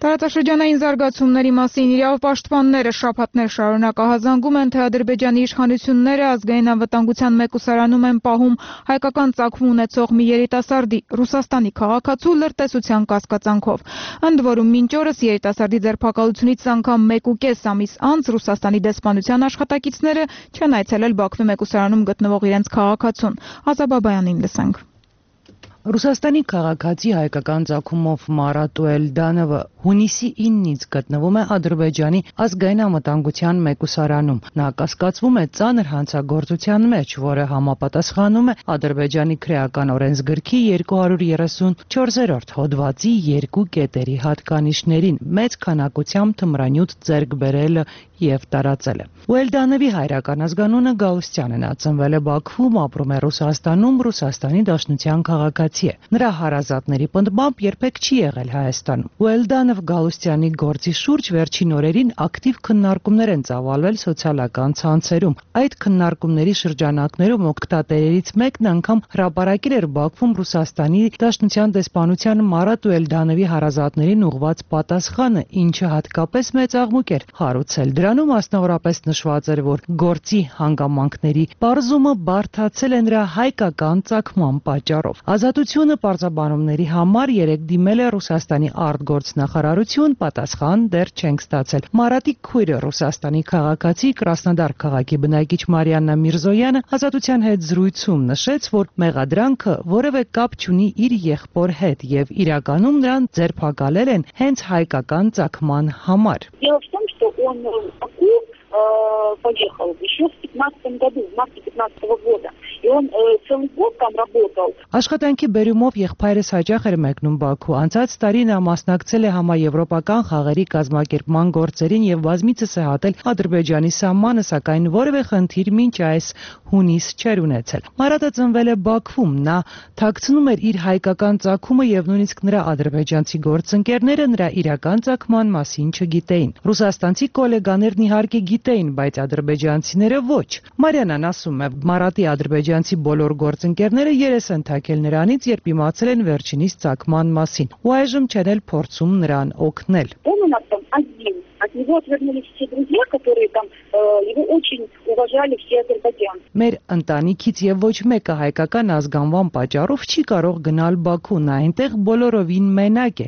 Տարածաշրջանային զարգացումների մասին իրավ պաշտպանները շաբաթներ շարունակ ահազանգում են, թե Ադրբեջանի իշխանությունները ազգային անվտանգության մեկուսարանում են պահում հայկական ծագում ունեցող մի երիտասարդի Ռուսաստանի քաղաքացու լրտեսության կասկածանքով։ Ընդ որում մինչ օրս երիտասարդի ձերբակալությունից անգամ 1.5 ամիս անց Ռուսաստանի դեսպանության աշխատակիցները չեն այցելել Բաքվի մեկուսարանում գտնվող իրենց քաղաքացուն։ Ազաբաբայանին լսենք։ Ռուսաստանի քաղաքացի հայկական ծագումով Մարատ Ուելդանովը հունիսի 9-ից գտնվում է Ադրբեջանի ազգային անվտանգության մեկուսարանում։ Նա կասկածվում է ծանր հանցագործության մեջ, որը համապատասխանում է Ադրբեջանի քրեական օրենսգրքի 234-րդ հոդվածի 2 կետերի հատկանիշներին՝ մեծ քանակությամբ թմրանյութ ձեռք բերելը եւ տարածելը։ Ուելդանովի հայրական ազգանունը Գալուստյանն է, նա ծնվել է Բաքվում, ապրում է Ռուսաստանում, Ռուսաստանի Դաշնության քաղաքացի է։ Նրա հարազատների պնդմամբ երբեք չի եղել Հայաստանում։ Ուելդանով Գալուստյանի գործի շուրջ վերջին օրերին ակտիվ քննարկումներ են ծավալվել սոցիալական ցանցերում։ Այդ քննարկումների շրջանակներում օգտատերերից մեկն անգամ հրապարակել էր Բաքվում Ռուսաստանի Դաշնության դեսպանության Մարատ Ուելդանովի հարազատներին ուղղված պատասխանը, ինչը հատկապես մեծ աղմուկ էր հարուցել։ Դրանում մասնավորապես նշված էր, որ գործի հանգամանքների պարզումը բարդացել է նրա հայկական ծագման պատճառով։ Ազատությունը պարզաբանումների համար 3 դիմել է Ռուսաստանի արտգործնախարարություն, պատասխան դեռ չենք ստացել։ Մարատի քույրը Ռուսաստանի քաղաքացի Կրասնոդար քաղաքի բնակիչ Մարիաննա Միրզոյանը Ազատության հետ զրույցում նշեց, որ մեղադրանքը որևէ кап չունի իր եղբոր հետ եւ իրականում նրան ձերբակալել են հենց հայկական ծագման համար։ Поехал еще в 15 году, в марте 15 года. И он целый год там работал. Աշխատանքի բերումով եղբայրս հաճախ էր մեկնում Բաքու։ Անցած տարի նա մասնակցել է համաեվրոպական խաղերի կազմակերպման գործերին եւ բազմիցս է հատել Ադրբեջանի սահմանը, սակայն որևէ խնդիր մինչ այս հունիս չէր ունեցել։ Մարատը ծնվել է Բաքվում, նա թաքցնում էր իր հայկական ծագումը եւ նույնիսկ նրա ադրբեջանցի գործընկերները նրա իրական ծագման մասին չգիտեին։ Ռուսաստանցի գոլեգաներն իհարկե գիտեին, բայց ադրբեջանցիները ոչ։ Մարիանան ասում է, Մարատի ադրբեջանցի բոլոր գործընկերները երես են թակել նրանից, երբ իմացել են վերջինիս ծագման մասին, ու այժմ չեն էլ փորձում նրան օգնել։ От него отвернулись все друзья, которые там его очень уважали все азербайджанцы. Մեր ընտանիքից եւ ոչ մեկը հայկական ազգանվան պատճառով չի կարող գնալ Բաքու, նա այնտեղ բոլորովին մենակ է։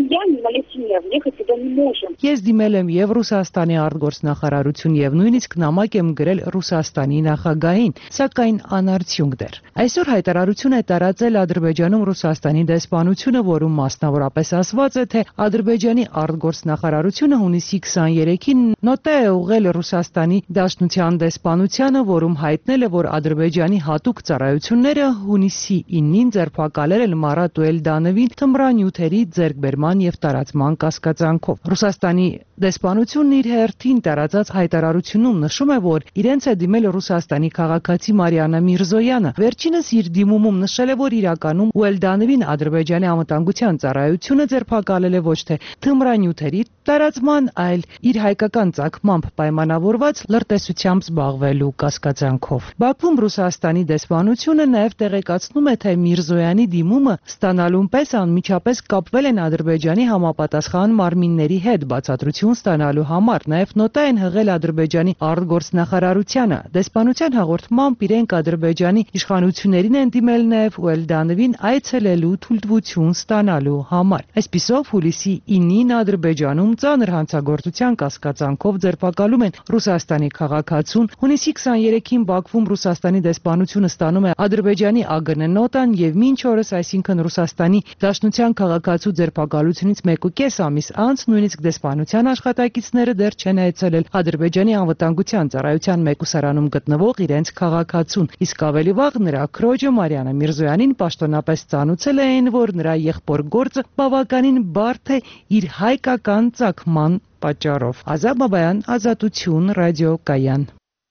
Ես դիմել եմ եւ Ռուսաստանի արտգործնախարարություն եւ նույնիսկ նամակ եմ գրել Ռուսաստանի նախագահին, սակայն անարդյունք դեռ։ Այսօր հայտարարություն է տարածել Ադրբեջանում Ռուսաստանի դեսպանությունը, որում մասնավորապես ասված է, թե Ադրբեջանի արտգործնախարարությունը հունիսի 23-ին նոտա է ուղղել Ռուսաստանի Դաշնության դեսպանությանը, որում հայտնել է, որ Ադրբեջանի հատուկ ծառայությունները հունիսի 9-ին ձերբակալել են Մարատ Ուելդանովին թմրանյութերի ձեռքբերման եւ տարածման կասկածանքով։ Ռուսաստանի դեսպանությունն իր հերթին տարածած հայտարարությունում նշում է, որ իրենց է դիմել Ռուսաստանի քաղաքացի Մարիաննա Միրզոյանը։ Վերջինս իր դիմումում նշել է, որ իրականում Ուելդանովին Ադրբեջանի անվտանգության ծառայությունը ձերբակալել է ոչ թե թմրանյութերի տարածման, այլ իր հայկական ծագմամբ պայմանավորված լրտեսությամբ զբաղվելու կասկածանքով։ Բաքվում Ռուսաստանի դեսպանությունը նաև տեղեկացնում է, թե Միրզոյանի դիմումը ստանալուն պես անմիջապես կապվել են Ադրբեջանի համապատասխան մարմինների հետ բացատրություն ստանալու համար, նաև նոտա են հղել Ադրբեջանի արտգործնախարարությանը։ Դեսպանության հաղորդմամբ իրենք Ադրբեջանի իշխանություններին են դիմել նաև Ուելդանովին այցելելու թույլտվություն ստանալու համար։ Այսպիսով հուլիսի 9-ին Ադրբեջանում ծանր հանցագործության կասկածանքով ձերբակալում են Ռուսաստանի քաղաքացուն։ Հունիսի 23-ին Բաքվում Ռուսաստանի դեսպանությունը ստանում է Ադրբեջանի ԱԳՆ նոտան եւ մինչ օրս, այսինքն Ռուսաստանի Դաշնության քաղաքացու ձերբակալությունից 1.5 ամիս անց, նույնիսկ դեսպանության աշխատակիցները դեռ չեն այցելել Ադրբեջանի անվտանգության ծառայության մեկուսարանում գտնվող իրենց քաղաքացուն։ Իսկ ավելի վաղ նրա քրոջը Մարիաննա Միրզոյանին պաշտոնապես ծանուցել է այն, որ նրա եղբոր գործը բավականին բարդ է իր հայկական ծագման պատճառով։ Ազատ Բաբայան, Ազատություն, ռադիոկայան։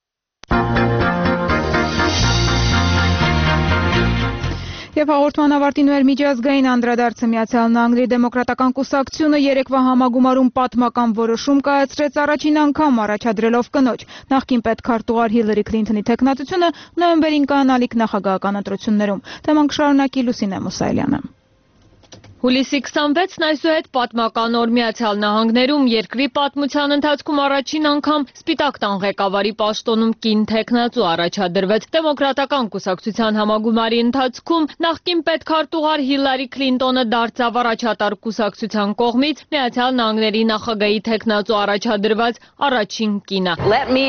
Եվ հաղորդման ավարտին մեր միջազգային անդրադարձը Միացյալ Նահանգների դեմոկրատական կուսակցությունը երեկվա համագումարում պատմական որոշում կայացրեց առաջին անգամ առաջադրելով կնոջ նախկին պետքարտուղար Հիլարի Քլինթոնի թեկնածությունը նոյեմբերին կանալիք նախագահական ընտրություններում։ Թեման կշարունակի Լուսինե Մուսայելյանը։ Հուլիսի 26-ն այսուհետ պատմական օր Միացյալ Նահանգներում երկրի պատմության ընթացքում առաջին անգամ Սպիտակ տան ղեկավարի պաշտոնում կին թեկնածու առաջադրվեց։ Դեմոկրատական կուսակցության համագումարի ընթացքում նախկին պետքարտուղար Հիլարի Քլինտոնը դարձավ առաջատար կուսակցության կողմից Միացյալ Նահանգների նախագահի թեկնածու առաջադրված առաջին կինը։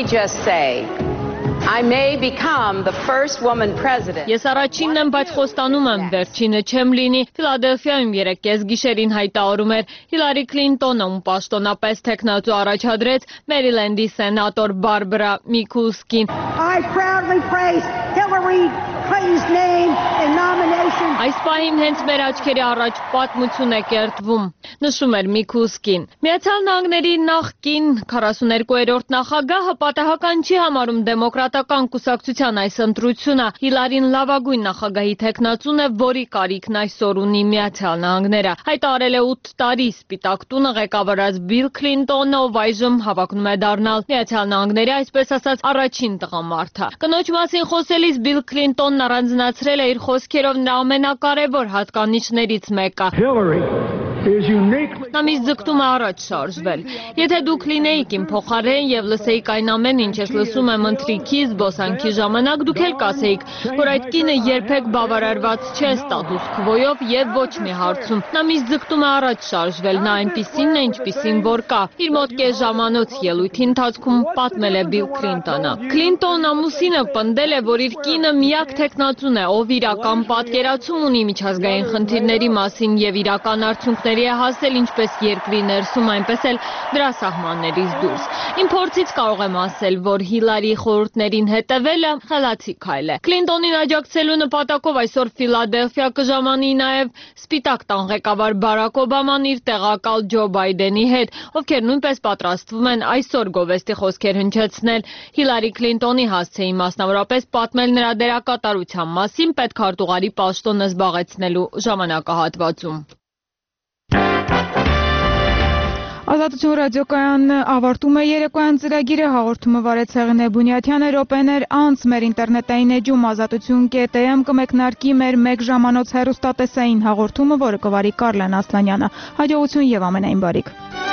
I may become the first woman president. Ես առաջինն եմ, բայց խոստանում եմ, վերջինը չեմ լինի։ Ֆիլադելֆիայում 3 գիշերին հայտարարում էր Հիլարի Քլինտոնը, ում պաշտոնապես թեկնածու առաջադրեց Մերիլենդի սենատոր Բարբարա Միքուլսկին։ I proudly praise Hillary Clinton's name in nomination. Այս պահին հենց մեր աչքերի առաջ պատմություն է կերտվում, նշում էր Միքուլսկին։ Միացյալ Նահանգների նախկին 42-րդ նախագահը պատահական չի համարում դեմոկրատական կուսակցության այս ընտրությունը։ Հիլարին լավագույն նախագահի թեկնածուն է, որի կարիքն այսօր ունի Միացյալ Նահանգները։ Հայտարարել է 8 տարի Սպիտակ տունը ղեկավարած Բիլ Քլինտոնը, ով այժմ հավակնում է դառնալ Միացյալ Նահանգների այսպես ասած առաջին տղամարդը։ Կնոջ մասին խոսելիս Բիլ Քլինտոնն առանձնացրել է իր խոսքերով նրա ամենակարևոր հատկանիշներից մեկը։ Նա միշտ ձգտում է առաջ շարժվել։ Եթե դուք լինեիք իմ փոխարեն եւ լսեիք այն ամեն ինչ ես լսում եմ ընթրիքի, զբոսանքի ժամանակ, դուք էլ կասեիք, որ այդ կինը երբեք բավարարված չէ ստատուս քվոյով եւ ոչ մի հարցում։ Նա միշտ ձգտում է առաջ շարժվել, նա այնպիսինն է, ինչպիսին որ կա։ Իր մոտ կես ժամանոց ելույթի ընթացքում պատմել է Բիլ Քլինտոնը։ Քլինտոն ամուսինը պնդել է, որ իր կինը միակ թեկնածուն է, ով իրական պատկերացում ունի միջազգային խնդիրների մասին եւ իրական արդյունքների է հասել ինչպես երկրի ներսում, այնպես էլ դրա սահմաններից դուրս։ Իմ փորձից կարող եմ ասել, որ Հիլարի խորհուրդներին հետևելը խելացի քայլ է։ Քլինտոնին աջակցելու նպատակով այսօր Ֆիլադելֆիա կժամանի նաև Սպիտակ տան ղեկավար Բարակ Օբաման իր տեղակալ Ջո Բայդենի հետ, ովքեր նույնպես պատրաստվում են այսօր գովեստի խոսքեր հնչեցնել Հիլարի Քլինտոնի հասցեին, մասնավորապես պատմել նրա դերակատարության մասին պետքարտուղարի պաշտոնը զբաղեցնելու ժամանակահատվածում։ Ազատություն ռադիոկայանն ավարտում է երեկոյան ծրագիրը, հաղորդումը վարեց Հեղինե Բունյաթյանը, րոպեներ անց մեր ինտերնետային էջում azatutun.am կմեկնարկի մեր 1 ժամանոց հեռուստատեսային հաղորդումը, որը կվարի Կարլեն Ասլանյանը։ Հաջողություն եւ ամենայն բարիք։